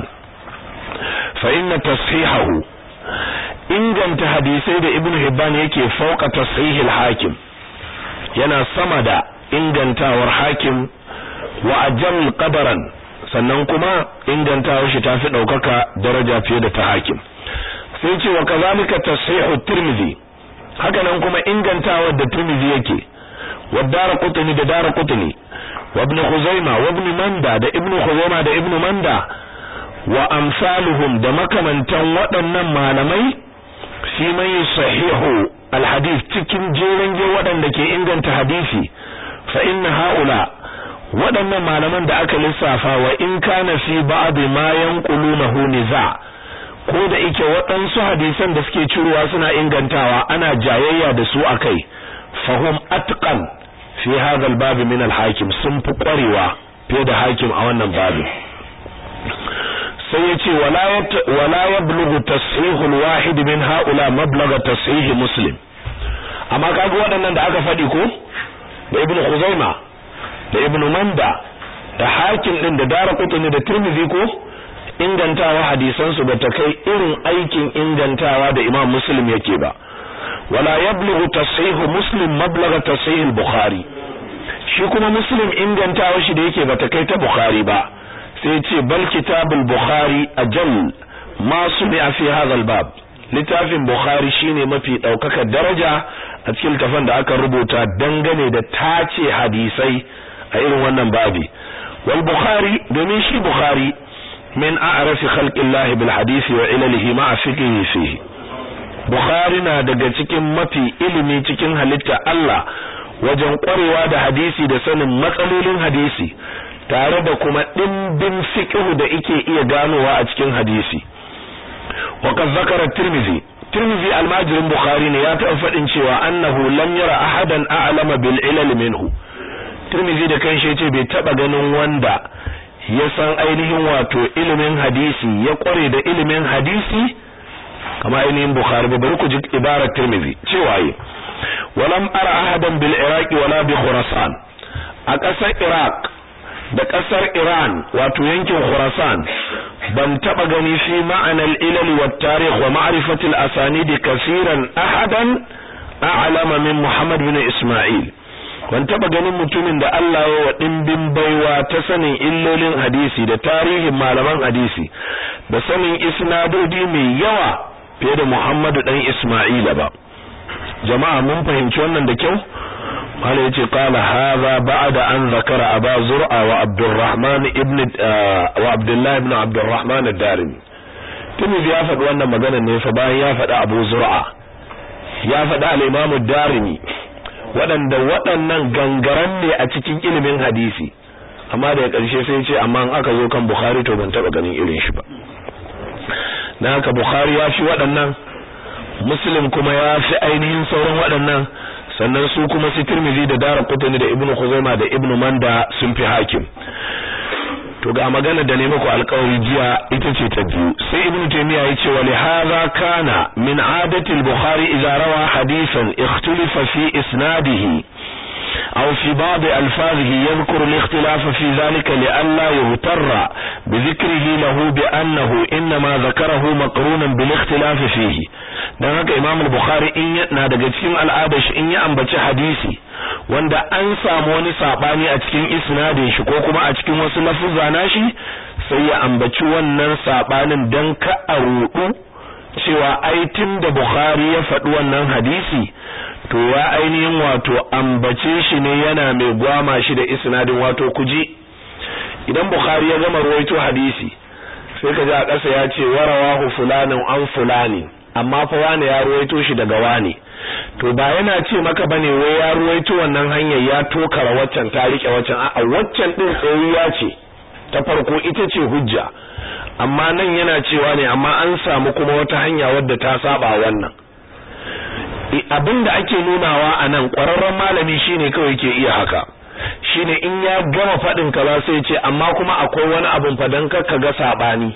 fa inna tashihahu, inganta hadisai da Ibn Hibban yake fauka tasihih al-Hakim, yana sama da ingantawar Hakim, wa ajal qadaran, sannan kuma ingantawar shi tafi daukaka daraja fiye da ta Hakim. Sai ce wa kazalika tashihu Tirmidhi, haka nan kuma ingantawar da Tirmidhi yake, wa Daraqutni da Daraqutni, wa Ibn Khuzaimah wa Ibn Manda da Ibn Khuzaimah da Ibn Manda, wa amsaluhum da makamantan waɗannan malamai, fi man sahihu alhadith, cikin jerin je waɗanda ke inganta hadisi. Fa inna haula, waɗannan malaman da aka lissafa, wa in kana fi ba'd ma yanqulunahu niza', ko da yake waɗansu hadisan da suke ciruwa suna ingantawa ana jayayya da su akai, fahum atqan fi hadha al-bab min al-hakim, sun fi ƙwarewa fiye da hakim a wannan babin. Sai yace wala wala yablughu tashihu al-wahid min haula mablagha tashihi Muslim. Amma kaga waɗannan da aka faɗi ko, da Ibn Khuzaimah da Ibn Manda da Hakim din da Daraqutni da Tirmidhi ko, ingantawa hadisansu ba ta kai irin aikin ingantawa da Imam Muslim yake ba. Wala yablughu tashihu Muslim mablagha tashihi al-Bukhari, shi kuma Muslim ingantawa shi da yake ba ta kai ta Bukhari ba. Sai ce bal kitabul Bukhari ajal ma sumi'a fi hadha al-bab, littafin Bukhari shine mafi daukaka daraja a cikin tafan da aka rubuta dangane da tace hadisai a irin wannan babi. Wal Bukhari, domin shi Bukhari min a'rafi khalqillahi bil hadisi wa ilalihi ma'a fiqhihi fihi, Bukhari na daga cikin mafi ilimi cikin halitta Allah wajen kwarewa da hadisi da sanin matsalolin hadisi, tare da kuma dimbin fiqh da yake iya ganowa a cikin hadisi. Wa qad zakara Tirmidhi, Tirmidhi almajirin Bukhari ne ya taɓa faɗin cewa annahu lam yara ahadan a'lama bil ilal minhu. Tirmidhi da kanshi yace bai taɓa ganin wanda ya san ainihin wato ilimin hadisi, ya kware da ilimin hadisi kama ainihin Bukhari ba. Bari ku ji ibarar Tirmidhi cewa yi, walam ara ahadan bil Iraq wala bi Khurasan, a ƙasar Iraq da ƙasar Iran wato yankin Khurasan ban taba gani fi ma'anar ilal wa tarikh wa ma'rifatil asanid kaseeran ahadan a'lama min Muhammad bin Isma'il. Ban taba ganin mutumin da Allah ya wa dimbin baiwa ta sanin illolin hadisi da tarihin malaman hadisi da sanin isnadodi mai yawa fiye da Muhammad dan Isma'ila ba. Jama'a mun fahimci wannan da kyau. قال يتي قال هذا بعد أن ذكر أبا زرع وعبد الرحمن ابن وعبد الله ابن عبد الرحمن الدارمي. تمي يا فد wannan magana ne fa bayan ya faɗa Abu Zur'a, ya faɗa al-Imam ad-Darimi, waɗanda waɗannan gangaran ne a cikin ilimin hadisi, amma daga ƙarshe sai ce amma in aka zo kan Bukhari to ban taba ganin irin shi ba. Dan haka Bukhari ya fi waɗannan, Muslim kuma ya fi ainihin sauran waɗannan, sannan su kuma su Tirmidhi da Daraqutni da Ibn Khuzaimah da Ibn Manda sun fi Hakim. To ga magana da ne muku alƙawari jiya ita ce ta biyu. Sai Ibn Taymiyyah ya ce wa li hadha kana min adati al-Bukhari idza rawa hadithan ikhtalafa fi isnadihi aw fi ba'd alfazihi yadhkuru al-ikhtilafa fi dhalika li an la yuhtarra bi dhikrihi lahu bi annahu inma dhakarahu maqrunan bil ikhtilaf fihi. Dan haka Imam al-Bukhari in yana daga cikin al'adar shi in ya ambaci hadisi wanda an samu wani sabani a cikin isnadin shi ko kuma a cikin wasu lafuzza nashi sai ya ambaci wannan sabanin dan ka a rudu cewa aitin da Bukhari ya faɗi wannan hadisi to ya ainihin wato ambace shi ne yana mai gwama shi da isnadin wato kuji idan Bukhari ya gama ruwaito hadisi sai ka ji a ƙasa ya ce warawahu fulanin an fulani amma fa wani ya ruwaito shi daga wani to ba yana ce maka bane wai ya ruwaito wannan hanyar ya tokara waccan ta rike waccan a waccan din tsayiya ce ta farko ita ce hujja amma nan yana cewa ne amma an samu kuma wata hanya wadda ta saba wannan abinda ake nunawa anan ƙwararren malami shine kawai yake iya haka shine in ya gama fadin kaza sai ce amma kuma akwai wani abin fa dan ka ga sabani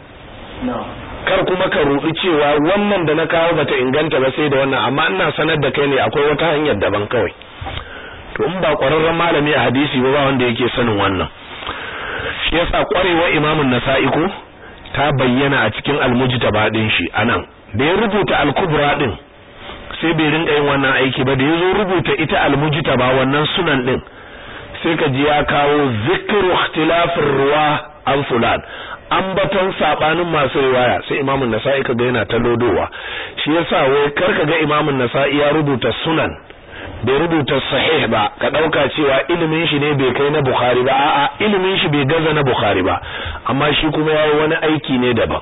kar kuma ka rubi cewa wannan da na kawo bata inganta ba sai da wannan amma ina sanar da kai ne akwai wata hanyar daban kawai to in ba ƙwararren malami a hadisi ba ba wanda yake sanin wannan shi yasa ƙwarewa Imam Nasa'i ko ta bayyana a cikin al-Mujtaba din shi anan da ya rubuta al-Kubra din sai bai rinka yin wannan aiki ba da yazo rubuta ita al-Mujtaba wannan sunan din sai ka ji ya kawo zikru ikhtilafir ruwa an fulan ambaton sabanin masu riwaya sai Imam Nasa'i kaga yana ta lodowa shi yasa wai karka ga Imam Nasa'i ya rubuta sunan bai rubuta sahih ba ka dauka cewa ilimin shi ne bai kai na Bukhari ba a'a ilimin shi bai gaza na Bukhari ba amma shi kuma yayi wani aiki ne daban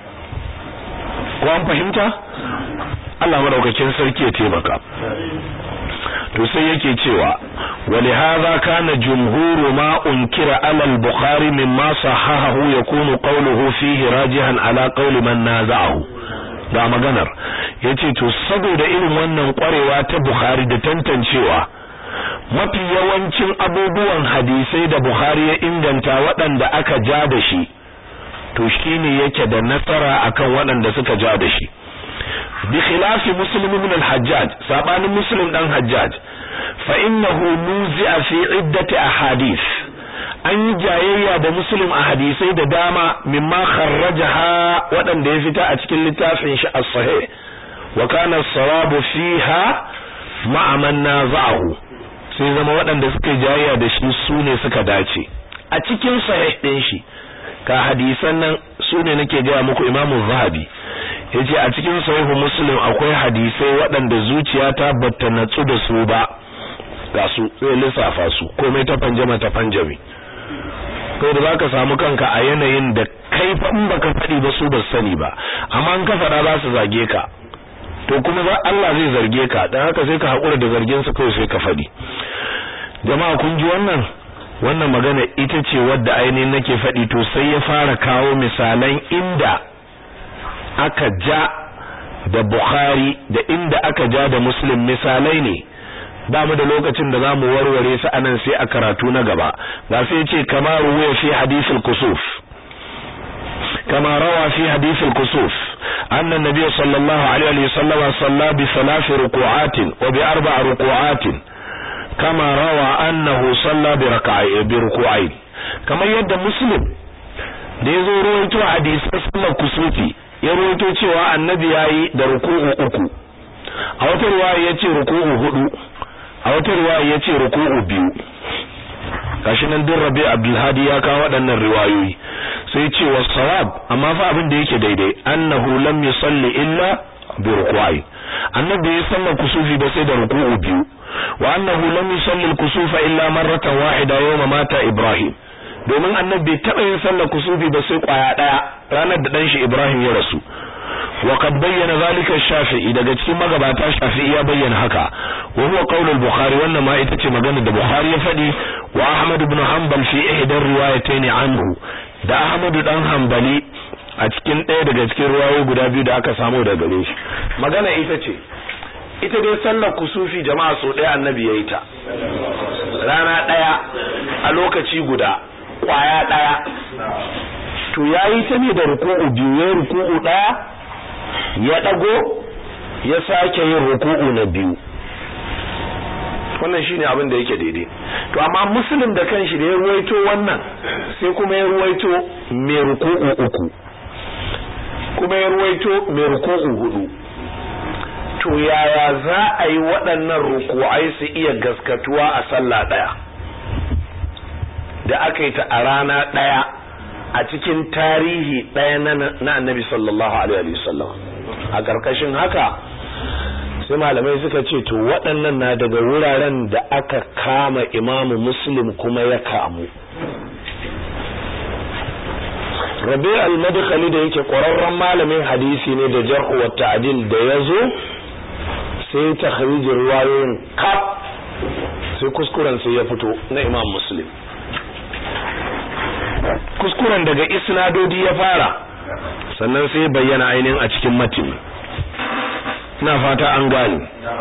ko an fahimta Allah madaukakin sarki ya taimaka to sai yake cewa ولهذا كان جمهور ما أنكر على البخاري مما صححه يكون قوله فيه راجحا على قول من نازعه da maganar yace to saboda irin wannan kwarewa ta Bukhari da tantancewa mafi yawancin abubuwan hadisai da Bukhari ya inganta waɗanda aka ja da shi to shine yake da nasara akan waɗanda suka ja da shi bi khilafi Muslim ibn al-Hajjaj sabanin Muslim dan Hajjaj fa innahu nuzi'a fi iddati ahadith an yi jayayya da Muslim a hadisai da dama mimma kharrajaha wadanda ya fita a cikin littafin shi as-sahih wa kana as-sawabu fiha ma'a man naza'ahu sai zama wadanda suka jayayya da shi sune suka dace a cikin sahih din shi ka hadisan nan sune nake ga muku Imam Az-Zahabi yace a cikin sahih Muslim akwai hadisai wadanda zuciya ta batta natsu da su ba ga su sai lissafa su komai ta panjama ta panjami kai da zaka samu kanka a yanayin da kai fa in baka fadi ba su ba sani ba amma an ka fada za su zage ka to kuma za Allah zai zarge ka dan haka sai ka hakura da zargin su kai sai ka fadi jama'a kun ji wannan wannan magana ita ce wadda ainihin nake fadi to sai ya fara kawo misalan inda aka ja da Bukhari da inda aka ja da Muslim misalai ne ba mu da lokacin da zamu warware su anan sai a karatu na gaba ga sai yace kama ruwaya fi hadith al-kusuf kama rawa fi hadith al-kusuf anna an-nabiy sallallahu alaihi wa sallam salla bi thalath ruku'atin wa bi arba' ruku'atin kama rawa annahu salla bi rak'a'i bi ruku'ain kamar yadda Muslim da yazo ruwaito hadisin sallar kusufi ya ruwaito cewa annabi yayi da ruku'u uku a wata riwaya yace ruku'u hudu a wata riwaya yace ruku'u biyu gashi nan din Rabi Abdul Hadi ya kawo waɗannan riwayoyi sai yace was-sawab amma fa abin da yake daidai annahu lam yusalli illa bi ruku'i annabi ya salla kusufi ba sai da ruku'u biyu wa annahu lam yusalli al-kusufa illa marratan wahida yawma mata Ibrahim domin annabi taba yin sallar kusufi ba sai kwaya daya ranar da dan shi Ibrahim ya rasu وقد بين ذلك الشافعي daga cikin magabata Shafi'i ya bayyana haka wa huwa qaul al-Bukhari wannan ma ita ce magana da Bukhari ya fadi wa Ahmad ibn Hanbal fi ihda riwayatayn anhu da Ahmad dan Hanbali a cikin ɗaya daga cikin riwayoyi guda biyu da aka samu daga gare shi magana ita ce ita dai sallar kusufi jama'a so ɗaya annabi yayi ta rana ɗaya a lokaci guda kwaya ɗaya to yayi ta ne da ruku'u biyu ya ruku'u ɗaya ya dago ya sake yin ruku'u na biyu wannan shine abin da yake daidai to amma Muslim da kanshi da ya ruwaito wannan sai kuma ya ruwaito mai ruku'u uku kuma ya ruwaito mai ruku'u hudu to yaya za a yi waɗannan ruku'ai su iya gaskatuwa a sallah ɗaya da aka yi ta a rana ɗaya a cikin tarihi ɗaya na annabi sallallahu alaihi wasallam. A ƙarƙashin haka sai malamai suka ce to waɗannan na daga wuraren da aka kama imamu muslim kuma ya kamu. Rabi al-Madkhali da yake ƙwararren malamin hadisi ne da jarh wa ta'dil da yazo sai takhrijin riwayoyin kaf sai kuskuren sai ya fito na imam muslim. Kuskuren daga isnadodi ya fara sannan sai bayyana ainihin a cikin matini. Ina fata an gane.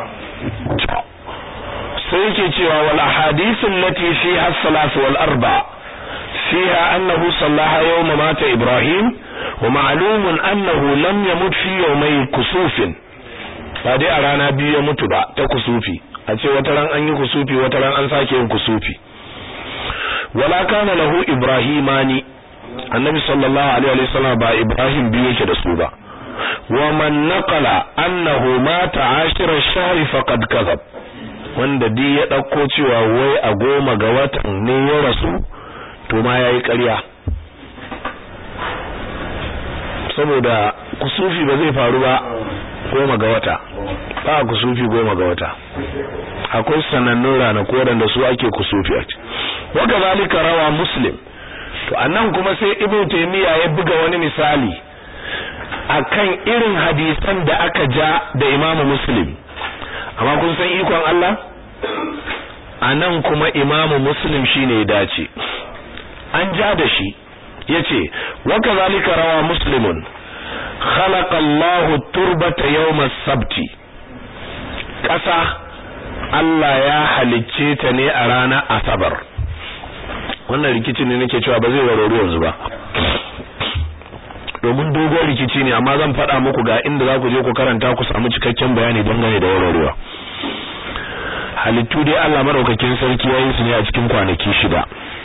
Sai yake cewa wal ahadithu allati fiha as-salat wal arba fiha annahu sallaha yawma mata Ibrahim wa ma'lumun annahu lam yamut fi yawmay kusufin. Ba dai a rana biyu ya mutu ba ta kusufi, a ce wata ran an yi kusufi wata ran an sake yin kusufi. Wala kana lahu ibrahimani, annabi sallallahu alaihi wasallam ba Ibrahim biyu yake da su ba. Wa man naqala annahu mata ashira shahri faqad kadhab, wanda dai ya dauko cewa wai a goma ga watan ne ya rasu to ma yayi ƙarya, saboda kusufi ba zai faru ba goma ga wata, ba kusufi goma ga wata, akwai sanannun ranaku da su ake kusufi a ci. Wa kazalika rawa Muslim, to annan kuma sai Ibn Taymiyyah ya buga wani misali akan irin hadisan da aka ja da Imam Muslim. Amma kun san ikon Allah, anan kuma Imam Muslim shine ya dace, an ja da shi yace wa kazalika rawa Muslimun khalaqa Allahu turbata yawm as-sabti, kasa Allah ya halicce ta ne a ranar Asabar. Wannan rikici ne nake cewa ba zai warware yanzu ba, domin dogon rikici ne, amma zan faɗa muku ga inda za ku je ku karanta ku samu cikakken bayani dangane da warwarewa. Halittu dai Allah madaukakin sarki ya yi su ne a cikin kwanaki shida.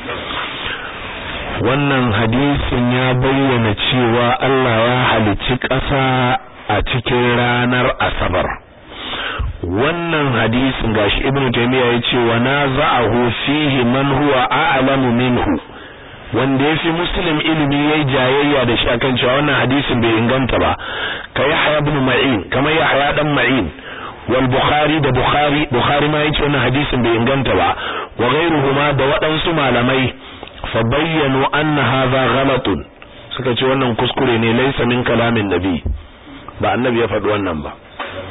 Wannan hadisin ya bayyana cewa Allah ya halicci ƙasa a cikin ranar Asabar. Wannan hadisin gashi Ibn Taymiyyah yace wa naza'ahu fihi man huwa a'lamu minhu, wanda yafi Muslim ilimi yayi jayayya da shi akan cewa wannan hadisin bai inganta ba, kai Yahya ibn Ma'in, kamar Yahya dan Ma'in, wal Bukhari da Bukhari Bukhari ma yace wannan hadisin bai inganta ba, wa ghayruhuma da wadansu malamai fa bayyanu anna hadha ghalatun, suka ce wannan kuskure ne, laysa min kalamin nabi, ba annabi ya faɗi wannan ba.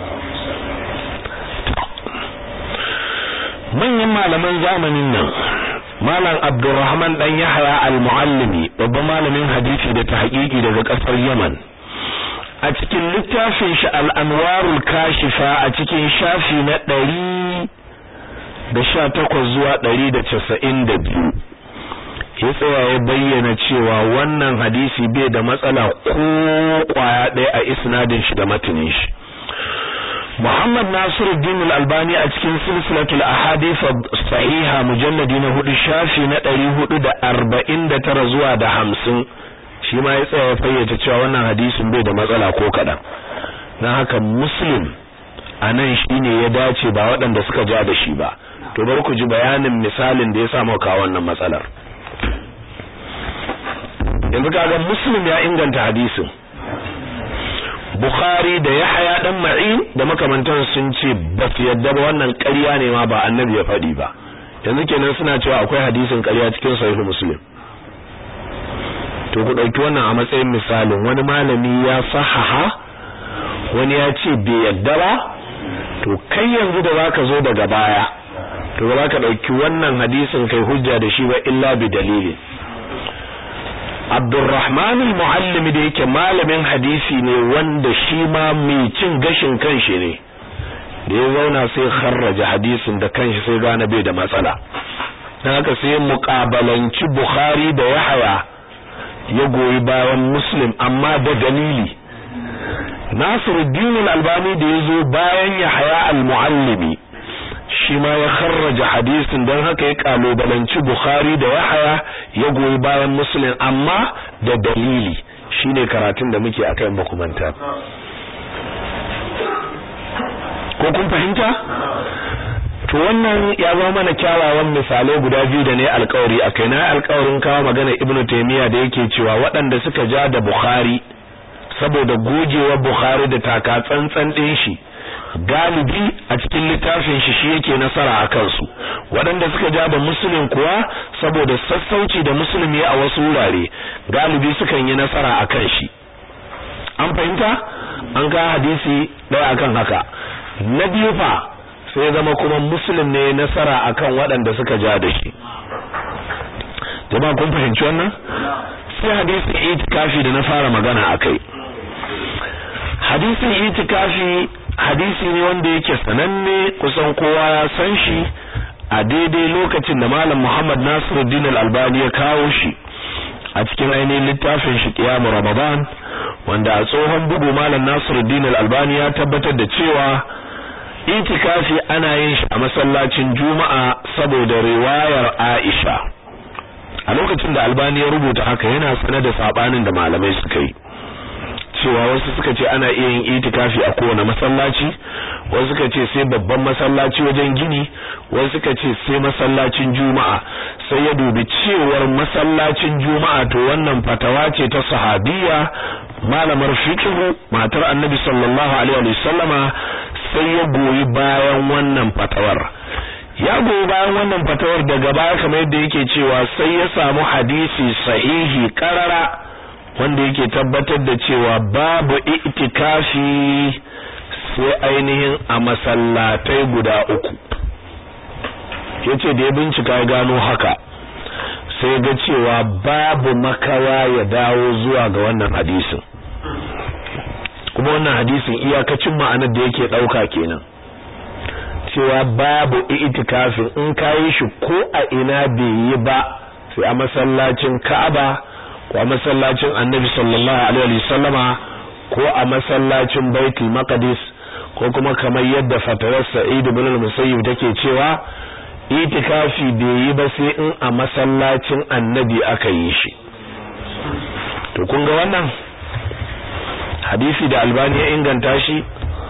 Manyan malaman zamanin nan, Malam Abdurrahman dan Yahya al-Muallimi, babban malamin hadisi da tahqiqi daga kasar Yaman, a cikin littafin shi al-Anwarul Kashifa a cikin shafi na ɗari da sha takwas zuwa ɗari da casa'in da biyu, ya tsaya ya bayyana cewa wannan hadisi bai da matsala ko kwaya ɗaya a isnadin shi da matanin shi. Muhammad Nasiruddin Al-Albani a cikin silsilatul ahadith sahiha mujalladi na hudu shafi na ɗari hudu da arba'in da tara zuwa da hamsin, shi ma ya tsaya ya fayyace cewa wannan hadisin bai da matsala ko kadan. Dan haka Muslim anan shine ya dace ba waɗanda suka ja da shi ba. To bari ku ji bayanin misalin da ya sa muka wannan matsalar. Yanzu kaga Muslim ya inganta hadisin, Bukhari da Yahya dan Ma'in da makamantan sun ce ba su yadda ba, wannan ƙarya ne ma ba annabi ya faɗi ba. Yanzu kenan suna cewa akwai hadisin ƙarya cikin sahih Muslim. To ku dauki wannan a matsayin misalin, wani malami ya sahaha, wani ya ce bai yadda ba, to kai yanzu da zaka zo daga baya to ba za ka dauki wannan hadisin kai hujja da shi ba illa bi dalili. Abdurrahman al-Muallim da yake malamin hadisi ne wanda shi ma mai cin gashin kanshi ne, da ya zauna sai kharraja hadisin da kanshi sai gane bai da matsala, dan haka sai muqabalanci Bukhari da Yahya ya goyi bayan Muslim amma da dalili. Nasiruddin al-Albani da yazo bayan Yahya al-Muallimi shi ma ya kharraja hadisin, dan haka ya kalubalanci Bukhari da Yahya ya goyi bayan Muslim amma da dalili. Shine karatun da muke akan bakumanta. ko kun fahimta to wannan ya zama mana kyawawan misalai guda biyu da ne alƙawari akai na alƙawarin kawo magana Ibn Taymiyyah da yake cewa waɗanda suka ja da Bukhari saboda gogewar Bukhari da taka tsantsan din shi galibi a cikin littafin shi shi yake nasara a kansu waɗanda suka ja da Muslim kuwa saboda sassauci da Muslim ya a wasu wurare galibi sukan yi nasara a kan shi an fahimta an ga hadisi ɗaya akan haka na biyu fa sai zama kuma Muslim ne nasara akan waɗanda suka ja da shi jama'a kun fahimci wannan sai hadisin itikafi da na fara magana akai hadisin itikafi hadisi ne wanda yake sananne kusan kowa ya san shi a daidai lokacin da Malam Muhammad Nasiruddin Al-Albani ya kawo shi a cikin ainihin littafin shi Qiyam Ramadan wanda a tsohon bugu Malam Nasiruddin Al-Albani ya tabbatar da cewa itikafi ana yin shi a masallacin Juma'a saboda riwayar Aisha a lokacin da Albani ya rubuta haka yana sanar da sabanin da malamai suka yi cewa wasu suka ce ana iya yin itikafi a kowane masallaci wasu suka ce sai babban masallaci wajen gini wasu suka ce sai masallacin Juma'a sai ya dubi cewar masallacin Juma'a to wannan fatawa ce ta sahabiya malamar fiqh matar Annabi sallallahu alaihi wasallama sai ya goyi bayan wannan fatawar ya goyi bayan wannan fatawar daga baya kamar yadda yake cewa sai ya samu hadisi sahihi karara wanda yake tabbatar da cewa babu itikafi sai ainihin a masallatai guda uku yace da ya bincika ya gano haka sai ga cewa babu makawa ya dawo zuwa ga wannan hadisin kuma wannan hadisin iyakacin ma'anar da yake dauka kenan cewa babu itikafin in kai shi ko a ina bai yi ba sai a masallacin Ka'aba ko a masallacin Annabi sallallahu alaihi wasallama ko a masallacin Baitul Maqdis ko kuma kamar yadda fatawar Sa'id ibn al-Musayyib take cewa itikafi bai yi ba sai in a masallacin Annabi aka yi shi to kun ga wannan hadisi da Albani ya inganta shi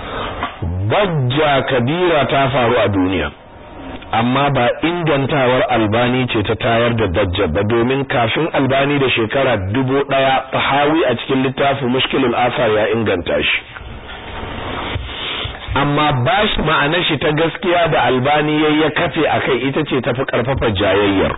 bajja kabira ta faru a duniya amma ba ingantawar Albani ce ta tayar da dajja ba domin kafin Albani da shekara dubu ɗaya Tahawi a cikin littafin Mushkilul Athar ya inganta shi amma bashi ma'anar shi ta gaskiya da Albani yayi ya kafe akai ita ce tafi karfafa jayayyar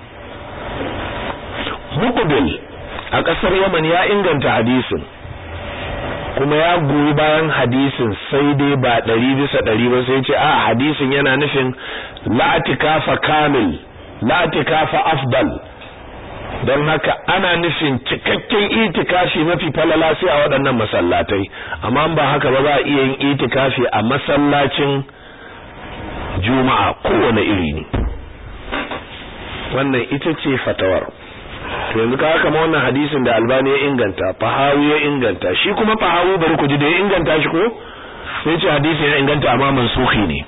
Muqbil a kasar Yaman ya inganta hadisin kuma ya goyi bayan hadisin sai dai ba ɗari bisa ɗari ba sai ce a hadisin yana nufin la'atikafa kamil la'atikafa afdal don haka ana nufin cikakken itikafi mafi falala sai a waɗannan masallatai amma ba haka ba za a iya yin itikafi a masallacin Juma'a kowane iri ne wannan ita ce fatawar to yanzu ka haka ma wannan hadisin da Albani ya inganta Fahawi ya inganta shi kuma Fahawi bari ku ji da ya inganta shi ko sai ce hadisin ya inganta amma mansukhi ne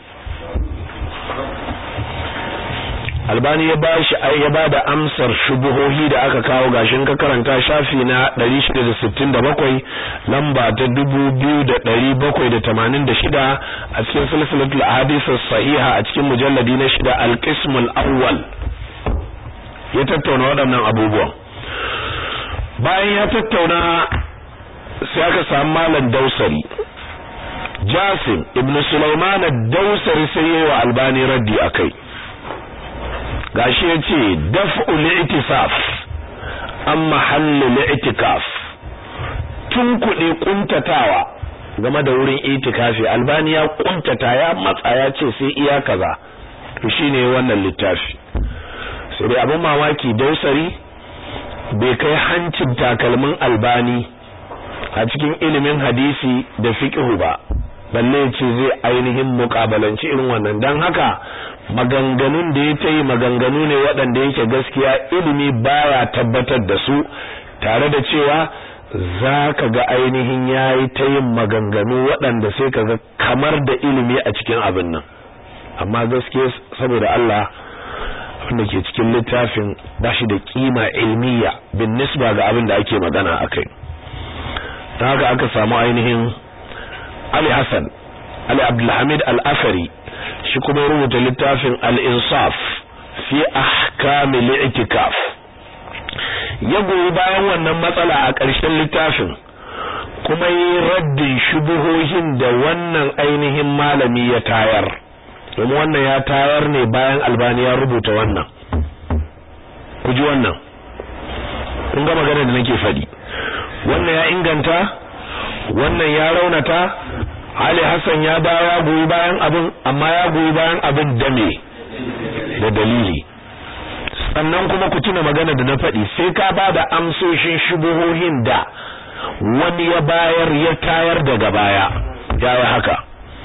Albani ya bashi ai ya bada amsar shubuhohi da aka kawo gashin ka karanta shafi na ɗari shida da sittin da bakwai lamba ta dubu biyu da ɗari bakwai da tamanin da shida a cikin silsilatul ahadith as-sahiha a cikin mujalladi na shida al-qism al-awwal ya tattauna waɗannan abubuwan bayan ya tattauna sai aka samu malam Dausari Jasim ibn Sulaiman ad-Dausari sai yayi wa Albani raddi akai gashi yace daf'ul i'tisaf amma halul i'tikaf tun kuɗi kuntatawa game da wurin itikafi Albani ya kuntata ya matsa ya ce sai iya kaza to shine wannan littafi sai dai abin mamaki Dausari bai kai hancin takalmin Albani a cikin ilimin hadisi da fiqh ba balle ce zai ainihin mukabalanci irin wannan dan haka maganganun da ya tayi maganganu ne waɗanda yake gaskiya ilimi baya tabbatar da su tare da cewa zaka ga ainihin yayi tayin maganganu waɗanda sai kaga kamar da ilimi a cikin abin nan amma gaskiya saboda Allah wanda ke cikin littafin bashi da kima ilmiya bin nisba ga abin da ake magana akai dan haka aka samu ainihin Ali Hassan Ali Abdul Hamid Al-Afari shi kuma rubuta littafin Al-Insaf fi ahkam al-i'tikaf. Ya goyi bayan wannan matsala a ƙarshen littafin kuma yi raddin shubuhohin da wannan ainihin malami ya tayar. Domin wannan ya tayar ne bayan Albani ya rubuta wannan. Ku ji wannan. Kun ga magana da nake faɗi. Wannan ya inganta, wannan ya raunata. Ali Hassan ya dawo ya goyi bayan abin, amma ya goyi bayan abin da me da dalili. Sannan kuma ku tuna magana da na faɗi, sai ka ba da amsoshin shubuhohin da wani ya bayar ya tayar daga baya. Ya yi haka.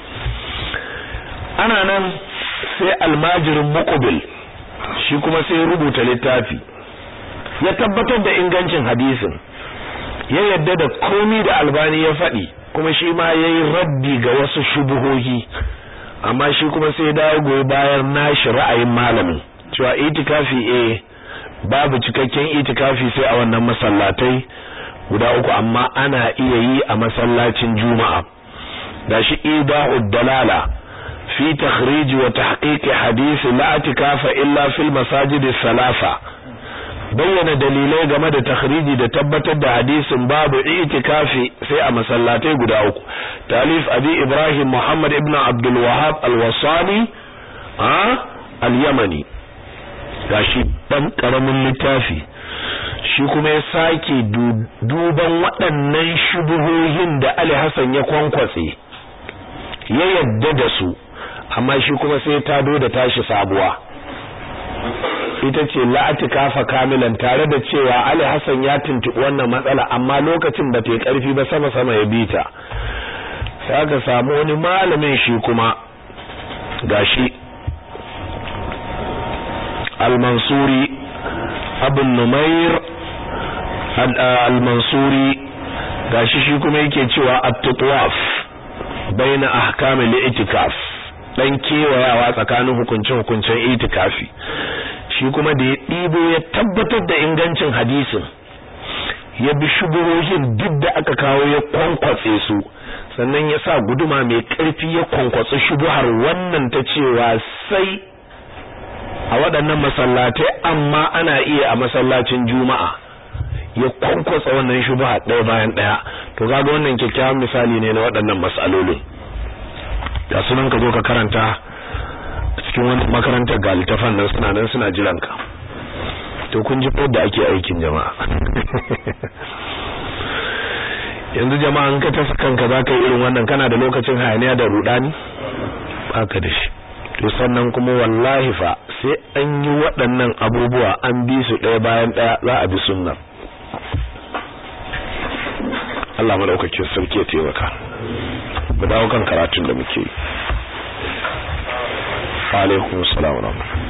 Ana nan sai almajirin Muqbil shi kuma sai rubuta littafi. Ya tabbatar da ingancin hadisin. Ya yadda da komai da Albani ya faɗi. Kuma shi ma yayi raddi ga wasu shubuhohi, amma shi kuma sai dawo goyi bayan nashi ra'ayin malamin cewa itikafi eh babu cikakken itikafi sai a wannan masallatai guda uku, amma ana iya yi a masallacin Juma'a. Gashi idahud dalala fi takhrij wa tahqiq hadith la itikafa illa fil masajid as-salafa. Bayyana dalilai game da takhriji da tabbatar da hadisin babu itikafi sai a masallatai guda uku. Talif Abi Ibrahim Muhammad ibn Abdul Wahhab Al-Wasani a Al-Yamani. Gashi dan karamin littafi shi kuma ya sake duban waɗannan shubuhohin da Ali Hassan ya kwankwatse ya yadda da su, amma shi kuma sai ta do da tashi sabuwa. Ita ce la'atikafa kamilan, tare da cewa Ali Hassan ya tuntuɓi wannan matsala amma lokacin ba ta yi ƙarfi ba, sama sama ya bita. Sai aka samu wani malamin shi kuma gashi Al-Mansuri Abu Numair Al-Mansuri gashi shi kuma yake cewa at-tutwaf baina ahkam al-i'tikaf, dan kewayawa tsakanin hukunce-hukuncen itikafi. Shi kuma da ya ɗibo ya tabbatar da ingancin hadisin, ya bi shubuhohin duk da aka kawo ya kwankwatse su, sannan ya sa guduma mai ƙarfi ya kwankwatsa shubuhar wannan ta cewa sai a waɗannan masallatai amma ana iya a masallacin Juma'a. Ya kwankwatsa wannan shubuha ɗaya bayan ɗaya. To kaga wannan kyakkyawan misali ne na waɗannan mas'alolin. Da sunan ka zo ka karanta cikin wani makarantar ga littafan nan suna nan suna jiran ka. To kun ji da ake aikin jama'a. Yanzu jama'an ka tafi kanka zaka yi irin wannan, kana da lokacin hayaniya da rudani baka da shi. To sannan kuma wallahi fa sai an yi waɗannan abubuwa an bi su ɗaya bayan ɗaya za a bi sunnar. Allah madaukakin sarki ya taimaka. Mu dawo kan karatun da muke yi. Alaikum assalam wa rahmatullahi.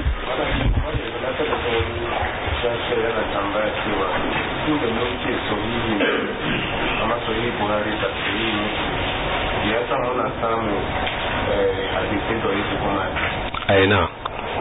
Aina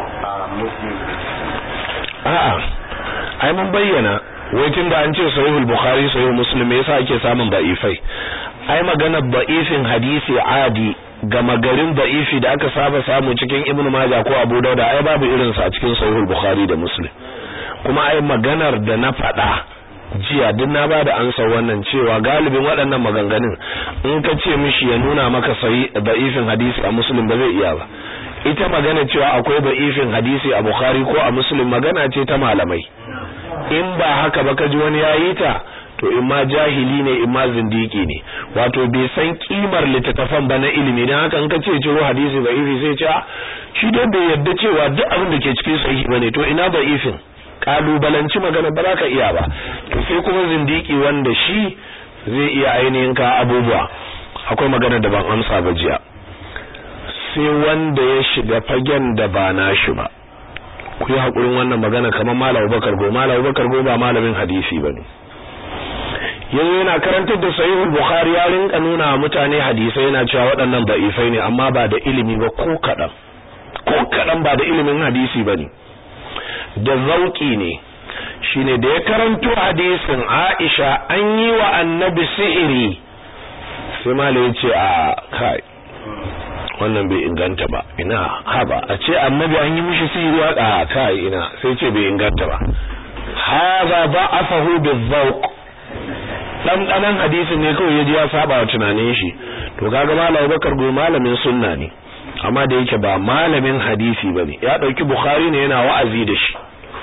a'a ai mun bayyana wai tunda an ce sahihul bukhari sahih muslim yasa ake samun da'ifai. Ai magana da'ifin hadisi adi gama garin da'ifi da aka saba samu cikin Ibn Majah ko Abu Dawud ai babu irin sa a cikin sahihul bukhari da muslim. Kuma ai maganar da na faɗa jiya duk na bada ansa wannan cewa galibin waɗannan maganganun in ka ce mishi ya nuna maka sahih da'ifin hadisi a muslim ba zai iya ba. Ita magana cewa akwai da'ifin hadisi a Bukhari ko a Muslim magana ce ta malamai. In ba haka ba kaji wani yayi ta to imma jahili ne imma zindiki ne, wato bai san kimar littattafan ba na ilimi. Dan haka in ka ce ciro hadisi da'ifi sai ce shi dai bai yadda cewa duk abin da ke cikin sahihi bane, to ina da'ifin? Kalubalanci magana ba za ka iya ba. To sai kuma zindiki wanda shi zai iya ainihin ka abubuwa. Akwai magana da ban amsa ba jiya. Sai wanda ya shiga fagen da ba nashi ba. Ku yi hakurin wannan magana kamar Malam Abubakar Go. Malam Abubakar Go ba malamin hadisi bane. Yanzu yana karantar da Sahihul Bukhari ya rinka nuna mutane hadisai yana cewa waɗannan da'ifai ne amma ba da ilimi ba ko kadan. Ko kadan ba da ilimin hadisi bane. Da zauki ne. Shine da ya karanto hadisin Aisha an yi wa Annabi sihiri. Sai Malam ya ce a kai wannan bai inganta ba. Ina haba a ce annabi an yi mishi sihiri a kai ina sai ce bai inganta ba. Hadha da'afahu bizawq. Dan danan hadisin ne kawai yaji ya saba wa tunanin shi. To kaga Malam Abubakar go malamin sunna ne. Amma da yake ba malamin hadisi bane. Ya dauki Bukhari ne yana wa'azi da shi.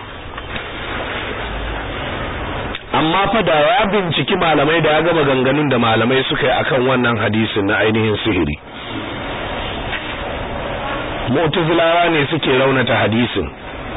Amma fa da ya binciki malamai da ya ga maganganun da malamai suka yi akan wannan hadisin na ainihin sihiri. Mu'tazilawa ne suke raunata hadisin.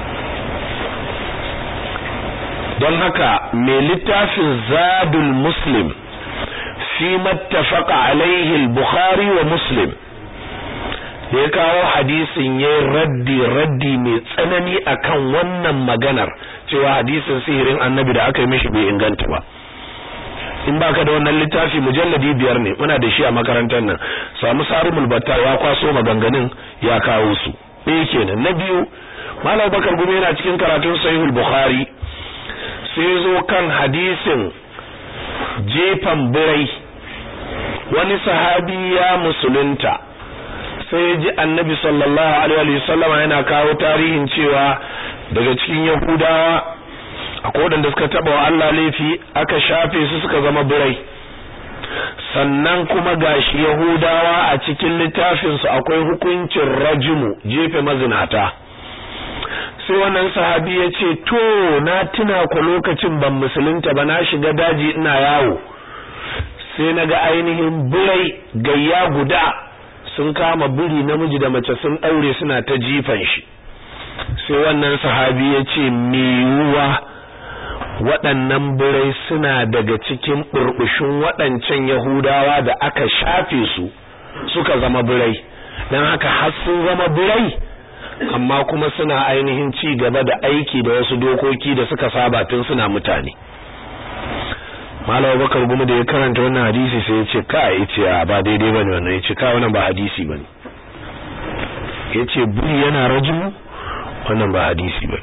don haka mai littafin Zadul Muslim fi mattafaqa alaihi al-Bukhari wa Muslim da ya kawo hadisin yayin raddi raddi mai tsanani akan wannan maganar cewa hadisin sihirin annabi da aka yi mishi bai inganta ba. In baka da wannan littafi mujalladi biyar ne muna da shi a makarantar nan, samu Sarumul Battar ya kwaso maganganun ya kawo su. Eh kenan. Na biyu, Malam Bakar Gume yana cikin karatun Sahihul Bukhari sai zo kan hadisin jefan birai. Wani sahabi ya musulunta sai ji Annabi sallallahu alaihi wa sallam yana kawo tarihin cewa daga cikin Yahudawa akwai wadanda suka taba wa Allah laifi aka shafe su suka zama birai. Sannan kuma gashi Yahudawa a cikin littafin su akwai hukuncin rajmu, jefe mazinata. Sai wannan sahabi ya ce to na tuna ku lokacin ban musulunta ba, na shiga daji ina yawo sai naga ainihin birai gayya guda sun kama biri namiji da mace sun daure suna ta jifan shi. Sai wannan sahabi ya ce me yuwa waɗannan birai suna daga cikin burbushin waɗancan Yahudawa da aka shafe su suka zama birai, dan haka har sun zama birai amma kuma suna ainihin ci gaba da aiki da wasu dokoki da suka saba tun suna mutane. Malam Bakar Gumu da ya karanta wannan hadisi sai ya ce kai yace ba daidai bane wannan, yace kai wannan ba hadisi bane. Yace buri yana rajulu, wannan ba hadisi bane.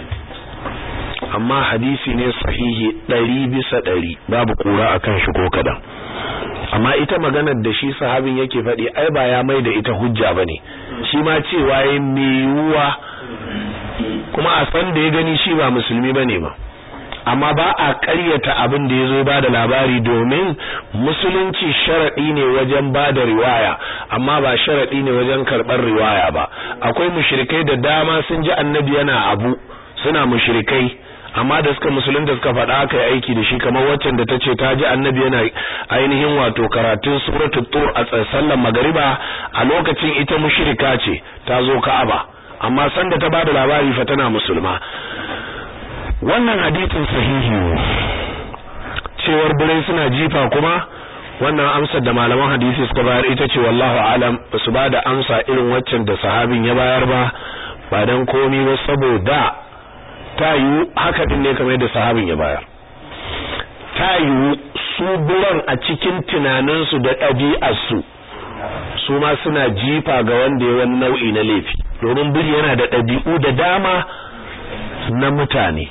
Amma hadisi ne sahihi ɗari bisa ɗari, babu kura akan shi ko kadan. Amma ita maganar da shi sahabin yake faɗi ai ba ya mai da ita hujja bane, shi ma cewa yayi miyuwa kuma a san da ya gani shi ba musulmi bane ba. Amma ba a ƙaryata abin da yazo ba da labari, domin musulunci sharadi ne wajen ba da riwaya amma ba sharadi ne wajen karɓar riwaya ba. Akwai mushrikai da dama sun ji annabi yana abu suna mushrikai, amma da suka musulun da suka faɗa aka yi aiki da shi, kamar waccan da ta ce ta ji annabi yana ainihin wato karatun suratul tur a sallar magariba a lokacin ita mushrika ce ta zo Ka'aba, amma sanda ta bada labari fa tana musulma. Wannan hadisin sahihi cewar birai suna jifa kuma wannan amsar da malaman hadisi suka bayar ita ce wallahu alam, basu bada amsa irin waccan da sahabin ya bayar ba, ba dan komai ba saboda ta yiwu haka din ne kamar yadda sahabin ya bayar. Ta yiwu su buran a cikin tunaninsu da ɗabi'arsu su ma suna jifa ga wanda ya wani nau'i na laifi, domin biri yana da ɗabi'u da dama na mutane.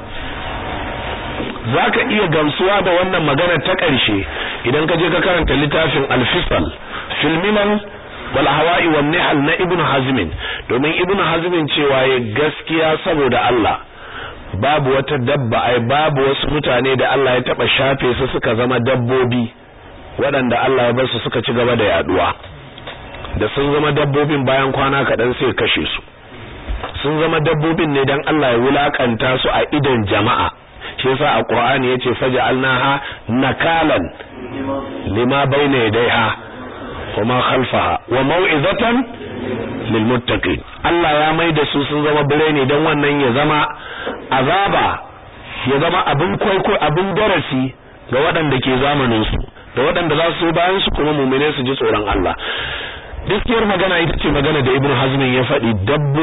Za ka iya gamsuwa da wannan magana ta ƙarshe idan ka je ka karanta littafin Al-Fisal fil Milal wal Hawa'i wan Nihal na Ibn Hazm, domin Ibn Hazm cewa ya gaskiya saboda Allah babu wata dabba ai babu wasu mutane da Allah ya taba shafe su suka zama dabbobi waɗanda Allah ya bar su suka ci gaba da yaduwa, da sun zama dabbobin bayan kwana kaɗan sai kashe su. Sun zama dabbobin ne dan Allah ya wulakanta su a idon jama'a. Shi yasa a Qur'ani yace faj'alnaha nakalan lima bayna yadayha wa ma khalfaha wa mau'izatan lil muttaqin. Allah ya maida su sun zama bire ne dan wannan ya zama azaba, ya zama abin kwaiko abin darasi ga waɗanda ke zamanin su da waɗanda za su bayan su kuma mu'mine su ji tsoron Allah. Gaskiyar magana ita ce magana da Ibn Hazm ya faɗi, dabbo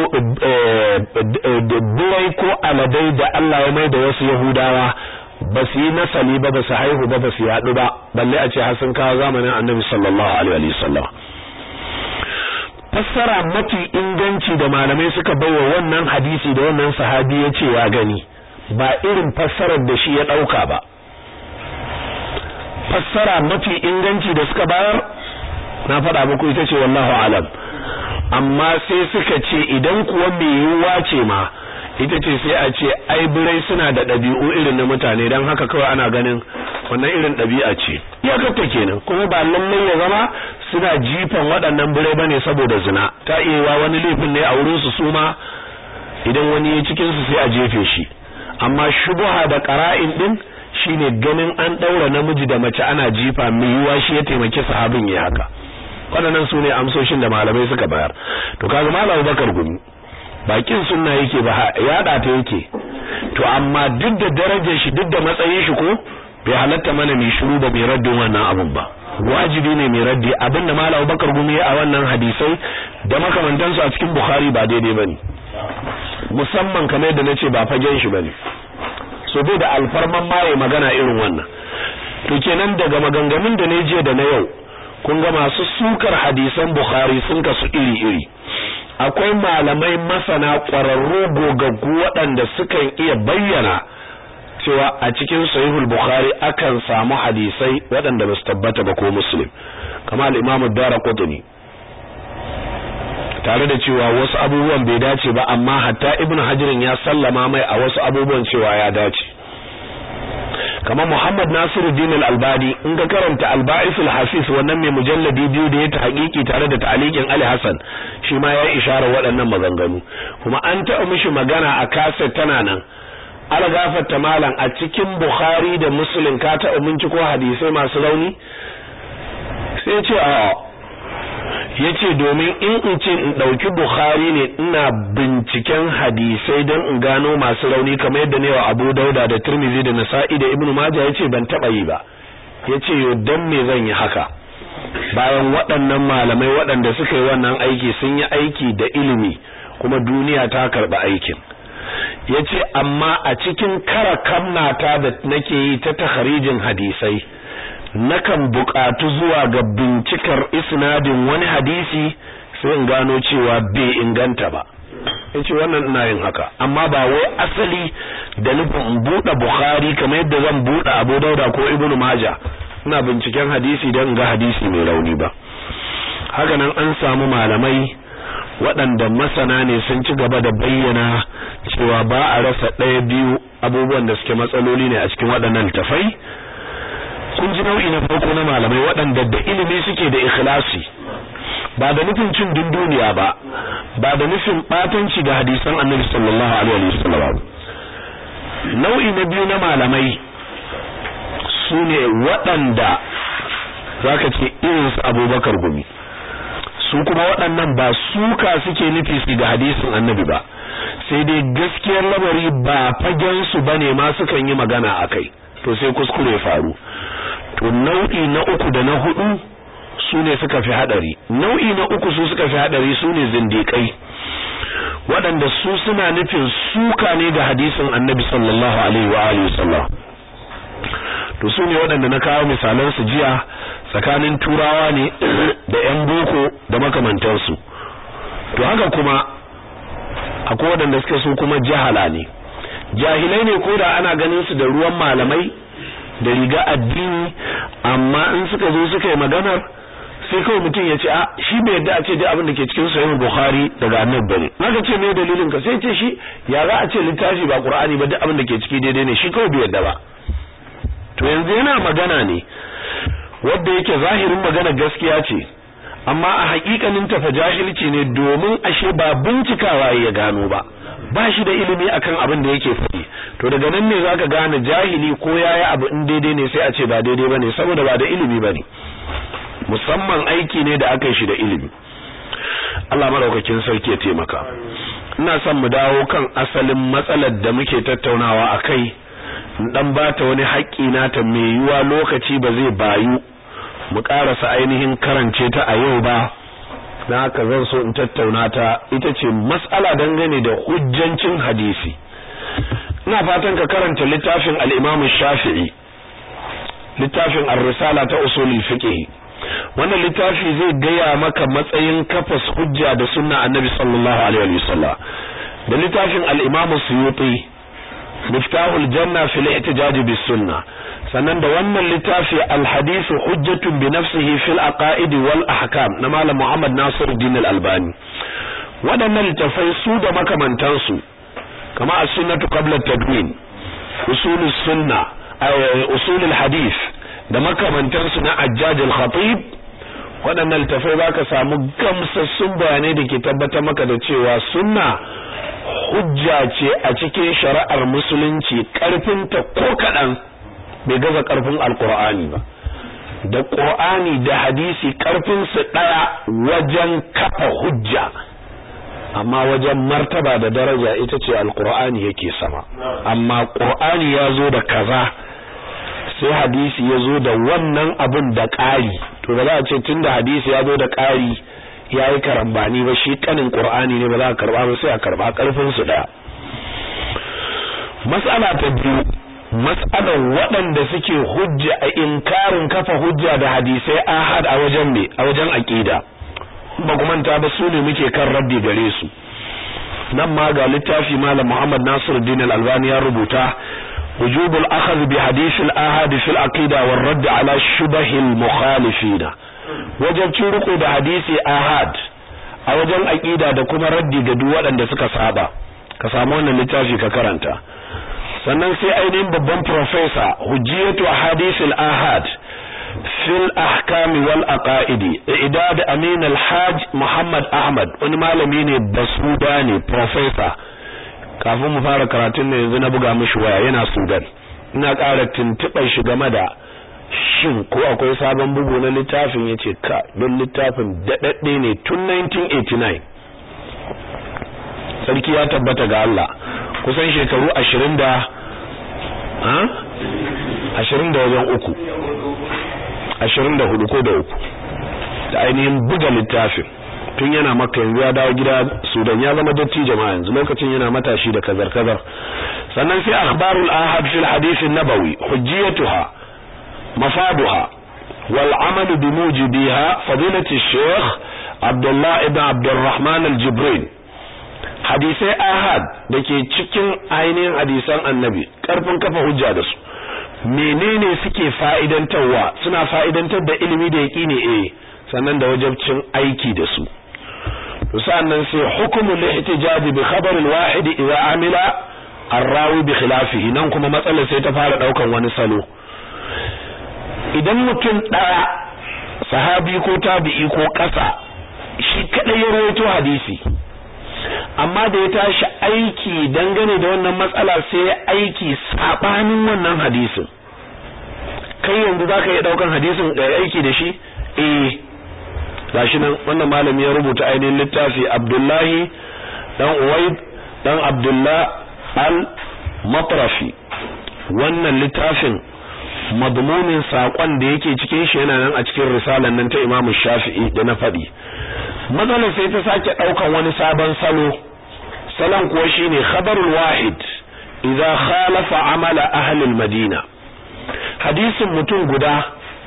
birai ko aladai da Allah ya mai da wasu Yahudawa ba su yi nasali ba, ba su haihu ba, ba su yaɗu ba, balle a ce har sun kawo zamanin Annabi sallallahu alaihi wa sallam. Fassara mafi inganci da malamai suka baiwa wannan hadisi da wannan sahabi ya ce ya gani ba irin fassarar da shi ya ɗauka ba. Fassara mafi inganci da suka bayar na faɗa muku ita ce wallahu alam. Amma sai suka ce idan kuwa mai yiwuwa ce ma ita ce sai a ce ai birai suna da ɗabi'u irin na mutane don haka kawai ana ganin wannan irin ɗabi'a ce iyakarta kenan, kuma ba lallai ya zama suna jifan waɗannan birai bane saboda zina, ta iya wani laifin ne a wurin su suma idan wani ya cikin su sai a jefe shi. Amma shubuha da qara'in din shine ganin an daura namiji da mace ana jifa mai yiwa shi ya taimaki sahabin ya haka. Waɗannan sune amsoshin da malamai suka bayar. To kaga Malam Bakar Gumi bakin sunna yake ba yada ta yake, to amma duk da darajar shi duk da matsayin shi ko bai halatta mana mai shiru ba mai raddin wannan abun ba. Wajibi ne mai raddi abinda Malam Bakar Gumi ya a wannan hadisai da makamantansu a cikin Bukhari ba daidai bane, musamman kamar yadda nace ba fagen shi bane, so bai da alfarman maye magana irin wannan. To kenan daga maganganun da ne jiya da na yau kun ga masu sukar hadisan Bukhari sun kasu iri-iri. Akwai malamai masana ƙwararru gogaggu waɗanda sukan iya bayyana cewa a cikin sahihul Bukhari akan samu hadisai waɗanda ba su tabbata ba ko Muslim, kamar al-Imam ad-Darqutni, tare da cewa wasu abubuwan bai dace ba amma hatta Ibn Hajar ya sallama mai a wasu abubuwan cewa ya dace. Kamar Muhammad Nasiruddin al-Albani in ka karanta al-Ba'is al-Hafiz wannan mai mujalladi biyu da ya ta haƙiƙi tare da ta'liqin Ali Hassan shi ma ya isharar waɗannan maganganu, kuma an taɓa mishi magana a kaset tana nan algafarta malam a cikin Bukhari da Muslim ka taɓa binciko hadisai masu rauni sai ce a yace domin in in ce in dauki Bukhari ne ina binciken hadisai don in gano masu rauni kamar yadda ne wa Abu Dauda da Tirmidhi da Nasa'i da Ibn Majah yace ban taba yi ba. Yace yo dan me zan yi haka bayan waɗannan malamai waɗanda suka yi wannan aiki sun yi aiki da ilimi kuma duniya ta karba aikin. Yace amma a cikin kara kamnata da nake yi ta takharijin hadisai nakan buƙatu zuwa ga bincikar isnadin wani hadisi sai in gano cewa bai inganta ba. Yace wannan ina yin haka amma ba wai asali da nufin in buɗe Bukhari kamar yadda zan buɗe Abu Dauda ko Ibn Majah ina binciken hadisi don ga hadisi mai rauni ba. Haka nan an samu malamai waɗanda masana ne sun ci gaba da bayyana cewa ba a rasa ɗaya biyu abubuwan da suke matsaloli ne a cikin waɗannan tafai. Kun ji nau'i na farko na malamai waɗanda da ilimi suke da ikhlasi, ba da nufin cin dunduniya ba, ba da nufin batanci ga hadisan Annabi sallallahu alaihi wasallam. Nau'i na biyu na malamai sune waɗanda zaka ce irin su Abubakar Gumi, su kuma waɗannan ba suka suke nufi su ga hadisin Annabi ba, sai dai gaskiyar labari ba fagen su bane ma sukan yi magana akai, to sai kuskure faru. To nau'i na uku da na hudu su ne suka fi hadari. Nau'i na uku su suka fi hadari su ne zindiƙai waɗanda su suna nufin suka ne da hadisin Annabi sallallahu alaihi wa alihi wasallam. To su ne waɗanda na kawo misalan su jiya tsakanin turawa ne da ƴan boko da makamantansu. To haka kuma akwai waɗanda suka so kuma jahala ne, jahilai ne ko da ana ganin su da ruwan malamai da riga addini, amma in suka zo suka yi maganar sai kawai mutum ya ce a shi bai yadda a ce duk abin da ke cikin sahih Bukhari daga Annabi bane. Naka ce me dalilin ka sai ce shi ya za a ce littafi ba Qur'ani ba duk abin da ke ciki daidai ne, shi kawai bai yadda ba. To yanzu yana magana ne wanda yake zahirin magana gaskiya ce amma a hakikanin ta fa jahilci ne, domin ashe ba bincikawa ya gano ba, ba shi da ilimi akan abin da yake faɗi. To daga nan ne zaka gane jahili ko yayi abu in daidai ne sai a ce ba daidai bane saboda ba da ilimi bane, musamman aiki ne da aka yi shi da ilimi. Allah madaukakin sarki ya taimaka. Ina son mu dawo kan asalin matsalar da muke tattaunawa akai, in dan bata wani haƙƙi na ta mai yiwa lokaci ba zai bayu mu karasa ainihin karance ta a yau ba, na haka zan so in tattauna ta. Ita ce mas'ala dangane da hujjancin hadisi. Ina fatan ka karanta littafin al-Imam Shafi'i, littafin Ar-Risala ta Usulul Fiqh. Wannan littafi zai gaya maka matsayin kafas hujja da sunna Annabi sallallahu alaihi wasallam. Da littafin al-Imam Suyuti miftahul janna fil ihtijaj bis sunnah sannan da wannan littafi al-hadith hujjatun bi nafsihi fil aqaid wal ahkam na malam Muhammad Nasiruddin al-Albani wadannan littafai su da makamantansu kama as-sunnatu qabla at-tadwin usulus sunnah usulul hadith da makamantansu na Ajjaj al-Khatib waɗannan littafai zaka samu gamsassun bayanai da ke tabbatar maka da cewa sunna hujja ce a cikin shari'ar musulunci karfin ta ko kadan bai gaza karfin alqur'ani ba da qur'ani da hadisi karfin su daya wajen kafa hujja amma wajen martaba da daraja ita ce alqur'ani yake sama amma qur'ani yazo da kaza sai hadisi yazo da wannan abun da ƙari to ba za a ce tunda hadisi yazo da ƙari yayi karambani ba shi kanin qur'ani ne ba za a karba ba sai a karba karfin su daya mas'ala ta biyu mas'alan waɗanda suke hujja a inkarin kafa hujja da hadisai ahad a wajen me a wajen aqida ba kuma ta ba su ne muke kan raddi gare su nan ma ga littafi malam Muhammad Nasiruddin al-Albani ya rubuta وجوب الأخذ بحديث الآهاد في العقيدة والرد على شبه المخالفين وجب تشرقوا بحديث آهاد أوجب العقيدة دكما ردي قدوة عند سكا صحابة كسامون اللتافي ككرنتا sannan sai ainihin babban professor hujjiyatu ahadith al-ahad fil ahkam wal aqaid idad amin al-hajj Muhammad Ahmad wani malami ne basuda ne professor kafin mu fara karatun ne yanzu na buga mishi waya yana Sudan ina ƙara tuntuɓar shi game da shin ko akwai sabon bugu na littafin yace ka don littafin dadadde ne tun nineteen eighty-nine sarki ya tabbata ga Allah kusan shekaru ashirin da ha ashirin da wajen uku ashirin da hudu ko da uku da ainihin buga littafin tun yana Makka yanzu ya dawo gida Sudan ya zama datti jama'a yanzu lokacin yana matashi da kazar kazar sannan sai akhbarul ahad fil hadith an-nabawi hujjiyatuha mafaduha wal amal bi mujibiha fadilati shaykh Abdullah ibn Abdurrahman al-Jibrin hadisai ahad dake cikin ainihin hadisan annabi karfin kafa hujja da su menene suke fa'idantarwa suna fa'idantar da ilimi da yaqini eh sannan da wajibcin aiki da su sannan sai hukumul ihtijaj bi khabar al-wahid idha amila ar-rawi bi khilafihi nan kuma matsalar sai ta fara daukan wani salo idan mutum daya sahabi ko tabi'i ko kasa shi kadai ya rawaito hadisi amma da ya tashi aiki dangane da wannan matsala sai aiki sabanin wannan hadisin kai yanzu zaka iya daukan hadisin da aiki da shi eh gashi nan wannan malami ya rubuta ainihin littafi Abdullahi dan Uwayd dan Abdullah al-Matrafi wannan littafin madmunin sakon da yake cikin shi yana nan a cikin risalan nan ta Imam Shafi'i da na fadi matsalar sai ta sake daukan wani sabon salo salon kuwa shine khabarul wahid idza khalafa amala ahli al-Madina hadisin mutum guda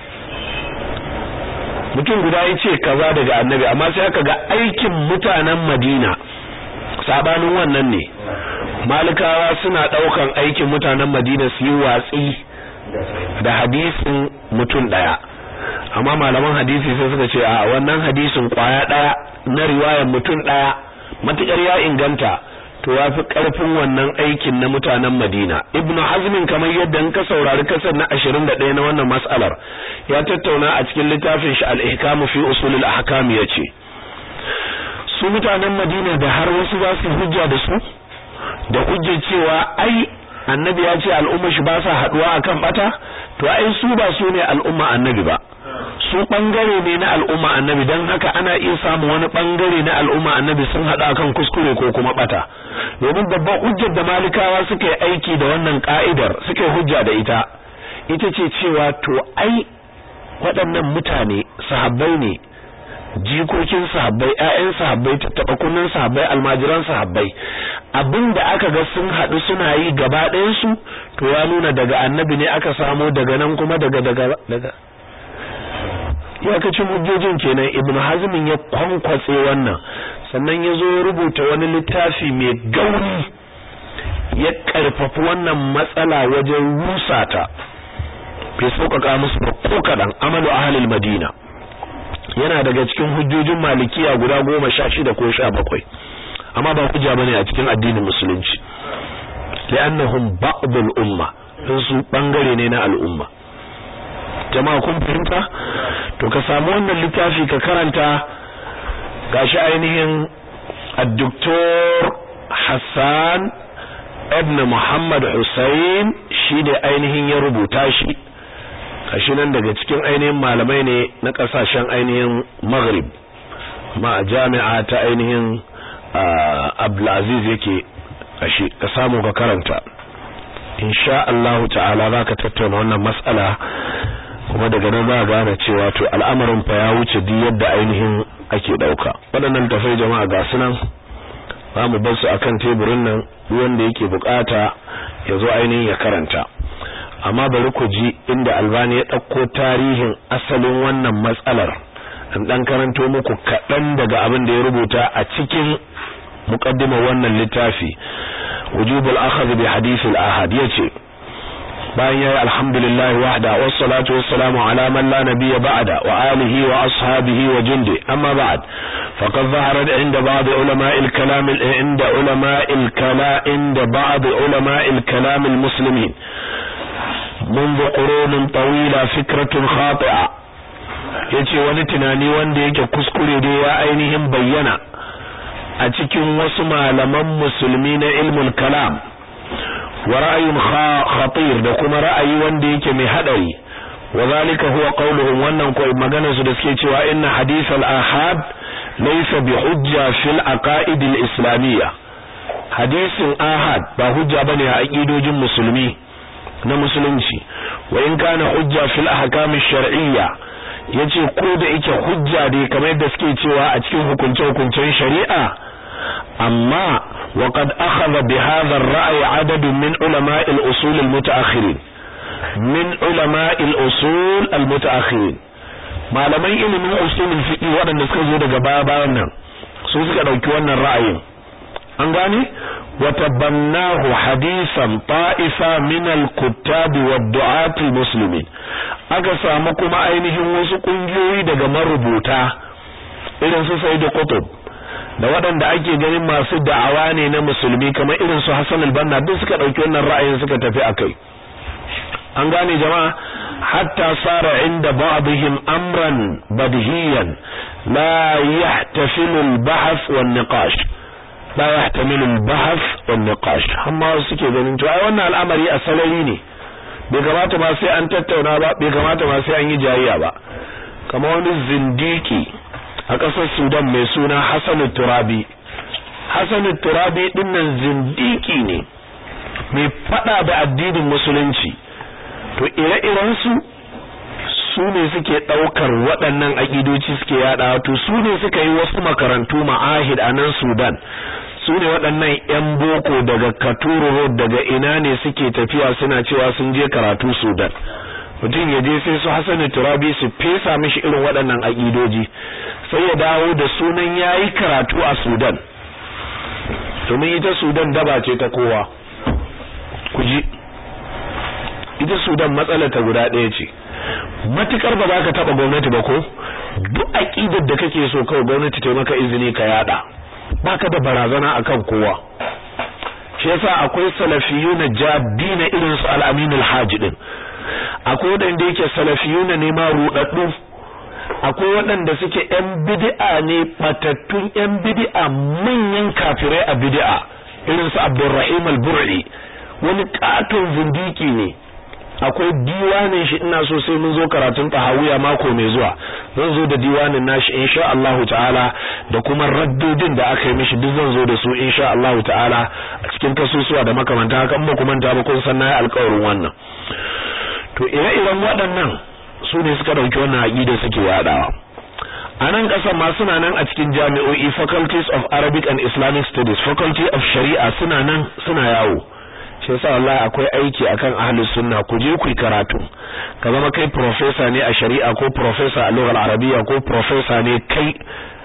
mutum guda yace kaza daga annabi amma sai aka ga aikin mutanen Madina sabanin wannan ne malikawa suna daukan aikin mutanen Madina su yi watsi da hadisin mutum daya amma malaman hadisi sai suka ce a wannan hadisin kwaya daya na riwayar mutum daya matukar ya inganta to yafi karfin wannan aikin na mutanen Madina Ibn Hazm kamar yadda ka saurari kasar na ashirin da ɗaya na wannan mas'alar ya tattauna a cikin littafin shi al-ihkam fi usul al-ahkam yace su mutanen Madina da har wasu za su hujja da su da hujjar cewa ai annabi ya ce al'umma shi ba sa haduwa akan bata to ai su ba su ne al'umma annabi ba su bangare ne na al'umma annabi dan haka ana iya samu wani bangare na al'umma annabi sun hada akan kuskure ko kuma bata domin babban hujjar da malikawa suka yi aiki da wannan ka'idar suka yi hujja da ita ita ce cewa to ai waɗannan mutane sahabbai ne jikokin sahabbai ƴaƴan sahabbai tattabakunan sahabbai almajiran sahabbai abinda aka ga sun hadu suna yi gaba ɗayan su to ya nuna daga annabi ne aka samu daga nan kuma daga daga daga yakacin hujjojin kenan Ibn Hazm ya kwankwatse wannan sannan ya zo ya rubuta wani littafi mai gauni ya karfafa wannan matsala wajen rusata bai sauƙaƙa musu ba ko kadan amalu ahlul madina yana daga cikin hujjojin malikiya guda goma sha shida ko sha bakwai amma ba hujja bane a cikin addinin musulunci li'annahum ba'dul umma su bangare ne na al'umma jama'a kun fahimta to ka samu wannan littafi ka karanta gashi ainihin al-doktor Hassan ibn Muhammad Hussein shi da ainihin ya rubuta shi kashi nan daga cikin ainihin malamai ne na kasashen ainihin Maghrib ma jami'a ta ainihin Abdulaziz yake kashi ka samu ka karanta insha Allah ta'ala zaka tattauna wannan mas'ala kuma daga nan za gane cewa to al'amarin fa ya wuce duk yadda ainihin ake dauka wadannan tafai jama'a ga sunan zamu bar su akan teburin nan duk wanda yake bukata yazo ainihin ya karanta amma bari ku ji inda Albani ya dauko tarihin asalin wannan matsalar dan dan karanto muku kadan daga abin da ya rubuta a cikin muqaddimar wannan littafi wujubul akhadh bi hadith al ahad yace bayan yayi alhamdulillah wahda wassalatu wassalamu ala man la nabiyya ba'da wa alihi wa ashabihi wa jundi amma ba'd faqad dhahara 'inda ba'd ulama al kalam 'inda ulama al kalam 'inda ba'd ulama al kalam al muslimin منذ قرون طويلة فكرة خاطئة yace wani tunani wanda yake kuskure da ya ainihin bayyana a cikin wasu malaman musulmi na ilmul kalam wa ra'ayun khatir da kuma ra'ayi wanda yake mai hadari wazalika huwa qawluhum wannan ko maganar su da suke cewa inna hadith al-ahad laysa bi hujja fil aqaid al-islamiyya hadisin ahad ba hujja bane a aqidojin musulmi na musulunci wa in kana hujja fil ahkam ash-shar'iyya yace ko da yake hujja dai kamar yadda suke cewa a cikin hukunce-hukuncen shari'a amma وقد أخذ بهذا الرأي عدد من علماء الأصول المتأخرين من علماء الأصول المتأخرين malamai ilimin usulul fiqh wadanda suka zo daga baya bayan nan su suka dauki wannan ra'ayin an gane watabannahu hadisan ta'ifa min al-kuttab wad-du'at al-muslimin aka samu kuma ainihin wasu kungiyoyi daga marubuta irin su Sayyid Qutb da waɗanda ake ganin masu da'awa ne na musulmi kamar irin su Hassan al-Banna duk suka dauki wannan ra'ayin suka tafi akai an gane jama'a hatta sara inda ba'dihim amran badhiyan la yahtamilu al-bahth wan-niqash la yahtamilu al-bahth wan-niqash amma suke ganin to ai wannan al'amari asalari ne bai kamata ba sai an tattauna ba bai kamata ba sai an yi jayayya ba kamar wani zindiki a ƙasar Sudan mai suna Hassan Turabi Hassan Turabi dinnan zindiki ne mai fada da addinin musulunci to ire-iren su su ne suke daukar waɗannan akidoci suke yada to su ne suka yi wasu makarantu ma'ahid a nan Sudan su ne waɗannan ƴan boko daga Katuru Road daga ina ne suke tafiya suna cewa sun je karatu Sudan mutum ya je sai su Hassan Turabi su fesa mishi irin waɗannan akidoji sai ya dawo da sunan yayi karatu a Sudan domin ita Sudan daba ce ta kowa kuji ita Sudan matsalar ta guda ɗaya ce matukar ba za ka taba gwamnati ba ko duk aqidar da kake so kawai gwamnati ta maka izini ka yada baka da barazana akan kowa shi yasa akwai salafiyuna jabina irin su al-Amin al-Haji din akwai wadanda yake salafiyuna ne ma rudaddu akwai wadanda suke yan bid'a ne batattun yan bid'a manyan kafirai a bid'a irin su Abdurrahim al-Bur'i wani katon zindiki ne akwai diwanin shi ina so sai mun zo karatun tahawiya mako mai zuwa zan zo da diwanin nashi insha Allah ta'ala da kuma raddodin da aka yi mishi duk zan zo da su insha Allah ta'ala a cikin kasusuwa da makamanta haka ba kuma ta ba kun san nayi alƙawarin wannan to ire-iren waɗannan su ne suka dauki wannan aqida suke yadawa anan kasar ma suna nan a cikin jami'o'i faculties of Arabic and Islamic Studies faculty of Sharia suna nan suna yawo shi yasa wallahi akwai aiki akan ahlus sunna ku je ku karatu ka zama kai professor ne a shari'a ko professor a lughal arabiyya ko professor ne kai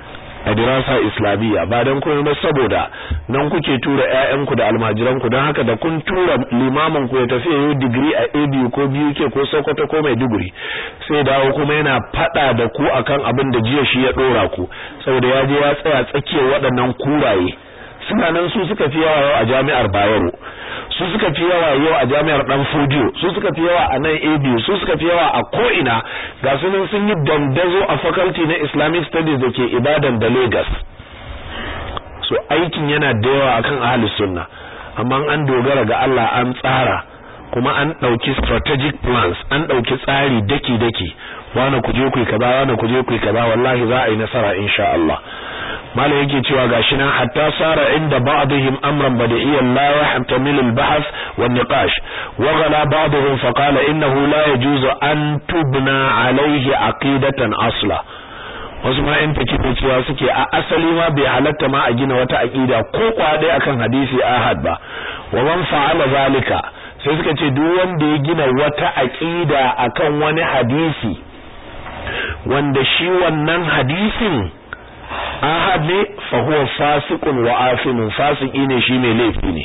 a dirasa islamiyya ba dan kuma ba saboda nan kuke tura ƴaƴanku da almajiranku don haka da kun tura limamin ku ya tafi yayin degree a A B U ko B U K ko Sokoto ko Maiduguri sai dawo kuma yana fada da ku akan abin da jiya shi ya dora ku saboda ya je ya tsaya tsakiyar waɗannan kuraye suna nan su suka fi yawa yau a jami'ar Bayero su suka fi yawa yau a jami'ar Dan Fodiyo su suka fi yawa a nan A B U su suka fi yawa a ko ina ga su nan sun yi dandazo a faculty na Islamic Studies da ke Ibadan da Lagos so aikin yana da yawa akan ahlus sunna amma an dogara ga Allah an tsara kuma an dauki strategic plans an dauki tsari daki daki wani kuje ku kaza wani kuje ku kaza wallahi za a yi nasara insha Allah malai yake cewa gashi nan hatta sara inda ba'dihim amran badi'iyan la yahtamil al-bahth wan niqash wa ghala ba'dhum fa qala innahu la yajuzu an tubna alayhi aqidatan asla wasu ma in take cewa suke a asali ma bai halatta ma a gina wata aqida ko kwade akan hadisi ahad ba wa man fa'ala zalika sai suka ce duk wanda ya gina wata aqida akan wani hadisi wanda shi wannan hadisin ahad ne fa huwa fasiqun wa afimun fasiki ne shi mai laifi ne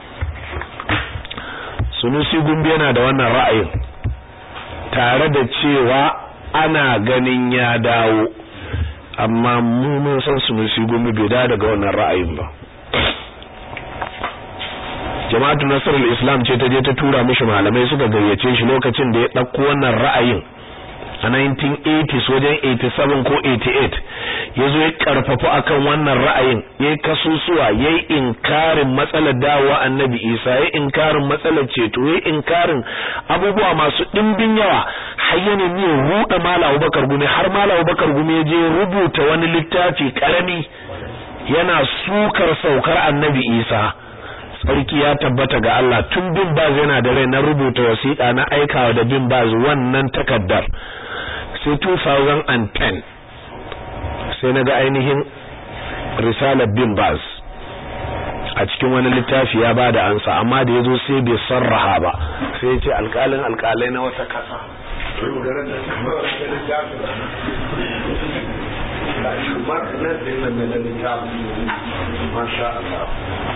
Sunusi Gumbi yana da wannan ra'ayin tare da cewa ana ganin ya dawo amma mu mun san Sunusi Gumbi bai da daga wannan ra'ayin ba Jama'atu Nasrul Islam ce ta je ta tura mishi malamai suka gayyace shi lokacin da ya dauko wannan ra'ayin a nineteen eighties wajen eighty-seven ko eighty-eight yazo ya karfafa akan wannan ra'ayin yayi kasusuwa yayi inkarin matsalar dawowa annabi Isa yayi inkarin matsalar ceto yayi inkarin abubuwa masu dimbin yawa har yana ne ruda Malam Abubakar Gumi har Malam Abubakar Gumi yaje rubuta wani littafi karami yana sukar saukar annabi Isa sarki ya tabbata ga Allah tun bin baz yana da rai na rubuta wasiƙa na aikawa da bin baz wannan takaddar sai two thousand ten sai naga ainihin risalar bin baz a cikin wani littafi ya bada ansa amma da yazo sai bai sarraha ba sai ya ce alƙalin alƙalai na wata kasa masha Allah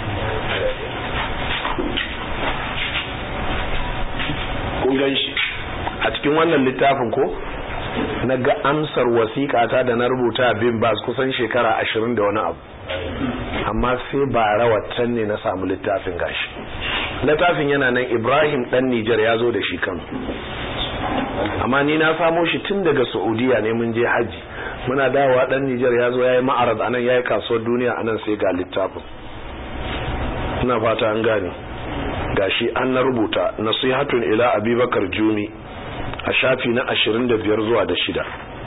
kun ganshi a cikin wannan littafin ko na ga amsar wasiƙata da na rubuta bin bas kusan shekara ashirin da wani abu amma sai ba rawatan ne na samu littafin gashi littafin yana nan Ibrahim dan Niger ya zo da shi kan amma ni na samo shi tun daga Saudiya ne mun je haji muna dawowa dan Niger ya zo yayi ma'arad anan yayi kasuwar duniya anan sai ga littafin ina fata an gane gashi an na rubuta nasihatun ila Abubakar Jumi a shafi na ashirin da biyar zuwa da shida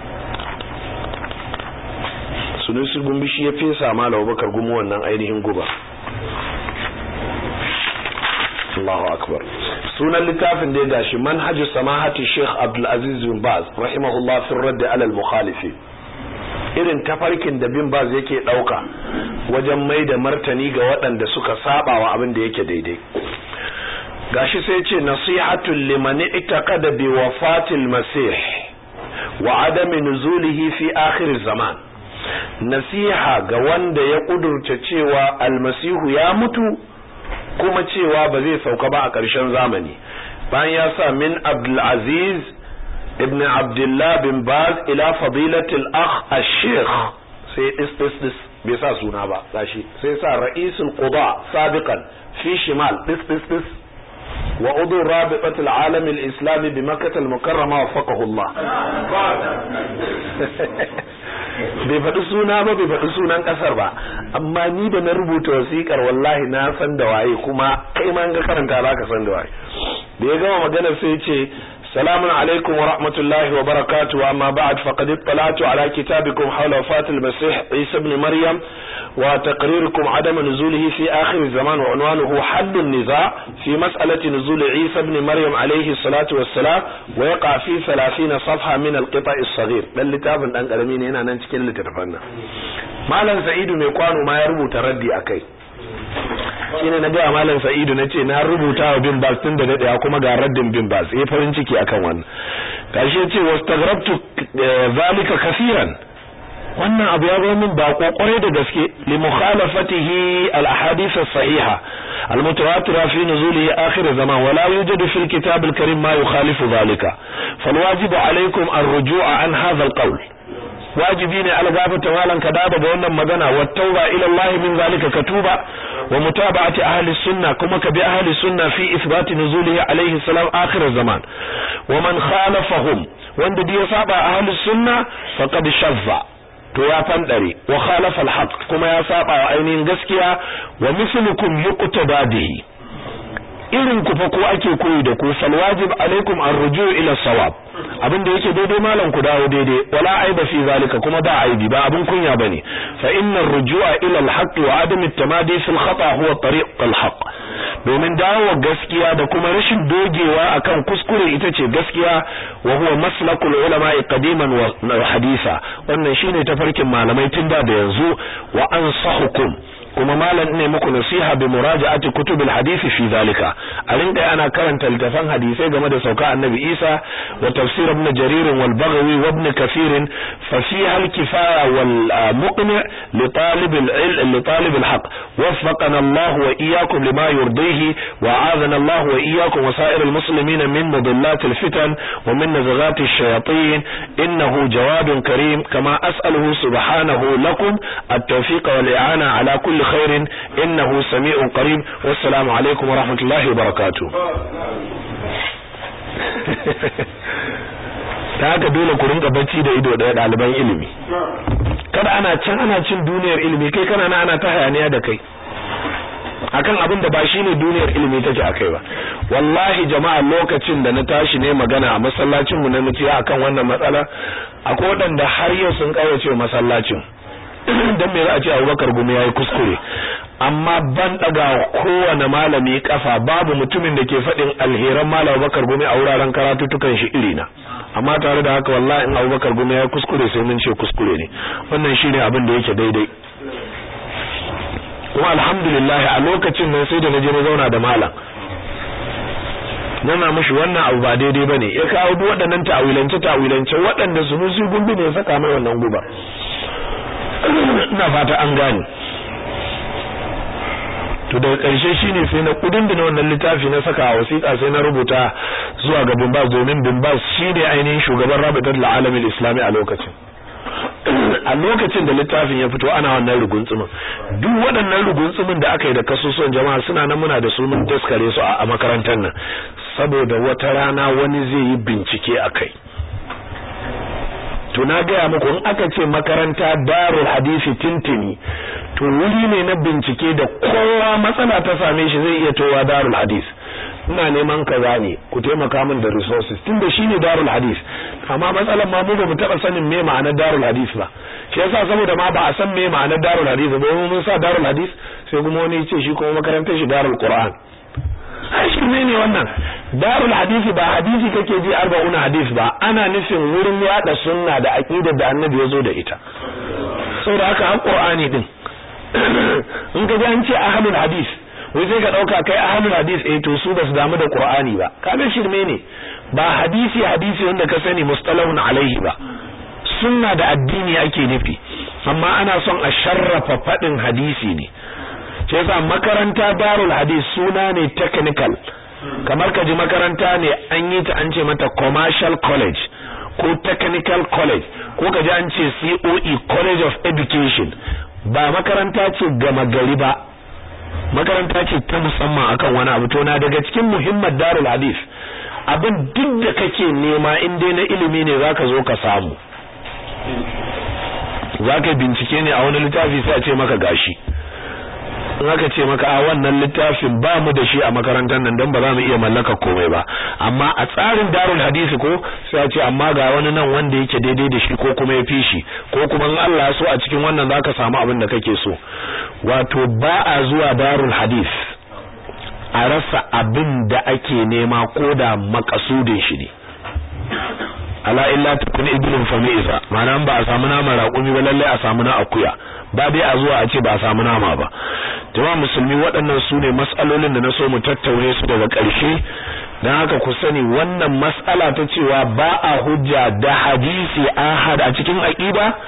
Sunusi Gumbi shi ya fesa Malam Abubakar Gumi wannan ainihin guba Allahu akbar sunan littafin da gashi manhaju samahati Sheikh Abdul Aziz bin Baz rahimahullah fi radd ala al mukhalifi irin tafarkin da bin Baz yake dauka wajen mai da martani ga waɗanda suka saba wa abin da yake daidai gashi sai ce nasihatul liman itaqada bi wafatil masih wa adami nuzulihi fi akhir zaman nasiha ga wanda ya kudurta cewa almasihu ya mutu kuma cewa ba zai sauka ba a ƙarshen zamani bayan ya sa min Abdul Aziz ibn Abdullah bin Baz ila fadilatil akh ash-sheikh sai istis bai sa suna ba gashi sai sa ra'isul quda sabiqan fi shimal istis wa udu rabitatul alam al-islami bi makkah al-mukarrama wafaqahu Allah bai faɗi suna ba bai faɗi sunan ƙasar ba amma ni da na rubuta wasiƙar wallahi na san da waye kuma kai ma ga karanta za ka san da waye da ya gama magana sai ce salamun alaikum wa rahmatullahi wa barakatuhu amma ba'd faqad ittala'tu ala kitabikum hawla wafatil masih Isa ibn Maryam wa taqrirukum adam nuzulihi fi akhir zaman wa unwanuhu hall an-niza' fi mas'alati nuzul Isa ibn Maryam alayhi salatu wassalam wa yaqa fi thalathina safha min al-qita' as-saghir dan littafin dan karami ne yana nan cikin littafin nan Malam Sa'idu mai kwano ma ya rubuta raddi akai shine na ga Malam Sa'idu nace na rubuta wa bin Baz tun da dade kuma ga raddin bin Baz eh farin ciki akan wannan kashi yace wastagrabtu zalika kaseeran wannan abu ya zama min ba kokore da gaske li mukhalafatihi al ahadith as sahiha al mutawatira fi nuzuli akhir zaman wala yujadu fil kitab al karim ma yukhalifu dhalika fal wajibu alaykum ar ruju'a an hadha al qawl wajibi ne algafata malan ka da daga wannan magana wa tauba ila Allah min zalika katuba wa mutaba'ati ahli sunna kuma ka bi ahli sunna fi ithbati nuzulihi alayhi salam akhir zaman wa man khalafahum wanda da ya saba ahli sunna faqad shazza to ya fandare wa khalafa alhaq kuma ya saba wa ainihin gaskiya wa mislukum yuqtada bihi irin ku fa ko ake koyi da ku fal wajib alaikum arruju ila sawab abin da yake daidai malam ku dawo daidai wala aiba fi zalika kuma ba aibi ba abin kunya bane fa innar rujua ila alhaq wa adam at-tamadi fil khata huwa tariq alhaq domin dawo gaskiya da kuma rashin dogewa akan kuskure ita ce gaskiya wa huwa maslakul ulama qadiman wa haditha wannan shine tafarkin malamai tun da da yanzu wa ansahukum kuma malam ne muku nasiha bi muraja'ati kutubil hadisi fi zalika a rinka ana karanta littafan hadisai game da sauka annabi Isa wa tafsir ibn Jarir wal Baghawi wa ibn Kathir fa fiha al kifaya wal muqni li talib al ilm li talib al haqq waffaqana Allah wa iyyakum lima yurdihi wa a'adana Allah wa iyyakum wa sa'ir al muslimin min mudillat al fitan wa min nazaghat al shayatin innahu jawadun karim kama as'aluhu subhanahu lakum at tawfiq wal i'ana ala kulli خير إنه سميع قريب والسلام عليكم ورحمة الله وبركاته ta haka dole ku rinka bacci da ido da ɗaliban ilimi kada ana can ana cin duniyar ilimi kai kana na ana ta hayaniya da kai akan abin da ba shine duniyar ilimi take akai ba wallahi jama'a lokacin da na tashi ne magana a masallacin mu na mutiya akan wannan matsala akwai wadanda har yau sun kawace masallacin dan me za a ce Abubakar Gumi yayi kuskure amma ban daga kowane malami kafa babu mutumin da ke fadin alheran malam Abubakar Gumi a wuraren karatutukan shi irina amma tare da haka wallahi in Abubakar Gumi yayi kuskure sai mun ce kuskure ne wannan shine abin da yake daidai kuma alhamdulillah a lokacin nan sai da naje na zauna da malam nana mishi wannan abu ba daidai bane ya kawo duk waɗannan ta'awilance ta'awilance waɗanda su musu gumbi ne saka mai wannan guba ina fata an gane to daga ƙarshe shine sai na kudin da wannan littafi na saka a wasiƙa sai na rubuta zuwa ga Bin Baz domin Bin Baz shine ainihin shugaban Rabitul Alamin Islami a lokacin a lokacin da littafin ya fito ana wannan rugunsumin duk waɗannan rugunsumin da aka yi da kasusuwan jama'a suna nan muna da su mun daskare su a makarantar nan saboda wata rana wani zai yi bincike akai to na gaya muku in aka ce makaranta Darul Hadisi Tintini to wuri ne na bincike da kowa matsala ta same shi zai iya towa Darul Hadis ina neman kaza ne ku taimaka min da resources tunda shine Darul Hadis amma matsalan ma mu ba mu taba sanin me ma'anar Darul Hadis ba shi yasa saboda ma ba a san me ma'anar Darul Hadis ba mun sa Darul Hadis sai kuma wani ya ce shi kuma makarantar shi Darul Qur'an shi ne ne wannan Darul Hadisi ba hadisi kake ji arba'una hadis ba ana nufin wurin yada sunna da aqidar da Annabi ya zo da ita saboda haka Qur'ani din in ka ji an ce ahlul hadis wai sai ka dauka kai ahlul hadis eh to su basu damu da Qur'ani ba kaga shirme ne ba hadisi hadisi wanda ka sani mustalahun alaihi ba sunna da addini ake nufi amma ana son a sharrafa fadin hadisi ne sai yasa makaranta Darul Hadis suna ne technical kamar ka ji makaranta ne an yi ta an ce mata commercial college ko technical college ko ka ji an ce C O E College of Education ba makaranta ce gama gari ba makaranta ce ta musamman akan wani abu to na daga cikin muhimmar Darul Hadis abin duk da kake nema in dai na ilimi ne zaka zo ka samu zaka bincike ne a wani littafi sai a ce maka gashi in aka ce maka a wannan littafin ba mu da shi a makarantar nan don ba za mu iya mallaka komai ba amma a tsarin Darul Hadisi ko sai a ce amma ga wani nan wanda yake daidai da shi ko kuma ya fi shi ko kuma in Allah ya so a cikin wannan zaka samu abin da kake so wato ba a zuwa Darul Hadis a rasa abin da ake nema ko da makasudin shi ne ala illa takun iblun famiza ma'ana ba a samu nama raƙumi ba lalle a samu na akuya ba dai a zuwa a ce ba a samu nama ba jama'a musulmi waɗannan su ne mas'alolin da na so mu tattaure su daga ƙarshe dan haka ku sani wannan mas'ala ta cewa ba a hujja da hadisi ahad a cikin aqida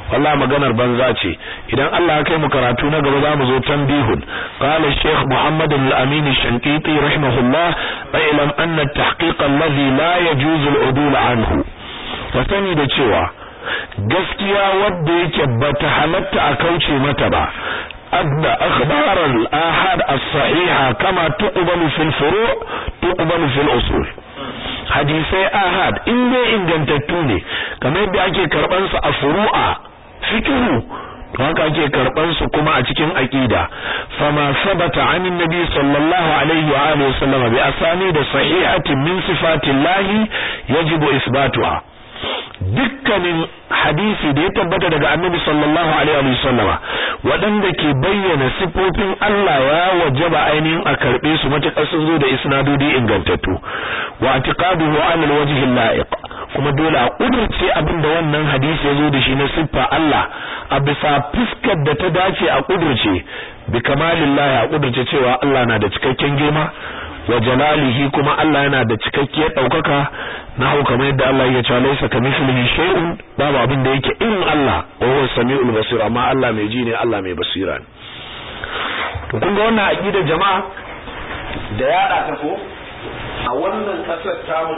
wallahi maganar banza ce. Idan Allah ya kai mu karatu na gaba zamu zo tanbihun. Qala Sheikh Muhammad al-Amin al-Shanqiti rahimahullah ilam anna at-tahqiq alladhi la yajuzu al-udul anhu. Ka sani da cewa gaskiya wadda yake bata halatta a kauce mata ba أن أخبار الآحاد الصحيحة كما تقبل في الفروع تقبل في الأصول. حديثي آحاد إن دي إنجنتتوني كما يبدأ أكي كربانس أفروع فكه وهكا أكي كربانس كما أتكين أكيدا. فما ثبت عن النبي صلى الله عليه وآله وسلم بأسانيد صحيحة من صفات الله يجب إثباتها. dukkanin hadisi da ya tabbata daga annabi sallallahu alaihi wa sallama wadanda ke bayyana sifofin Allah ya wajaba ainihin a karbe su matakan sun zo da isnadodi ingantattu wa i'tiqaduhu ala alwajhi al-la'iq kuma dole a kudurce abinda wannan hadisi ya zo da shi na siffa Allah a bisa fuskar da ta dace a kudurce bi kamalillahi a kudurce cewa Allah na da cikakken girma wa jalalihi kuma Allah yana da cikakkiyar daukaka na hau kamar yadda Allah ya ce laisa kamithlihi shay'un babu abin da yake irin Allah wa huwa samiul basir amma Allah mai ji ne Allah mai basira ne. To kun ga wannan aqidar jama'a da yada ta ko a wannan kasar ta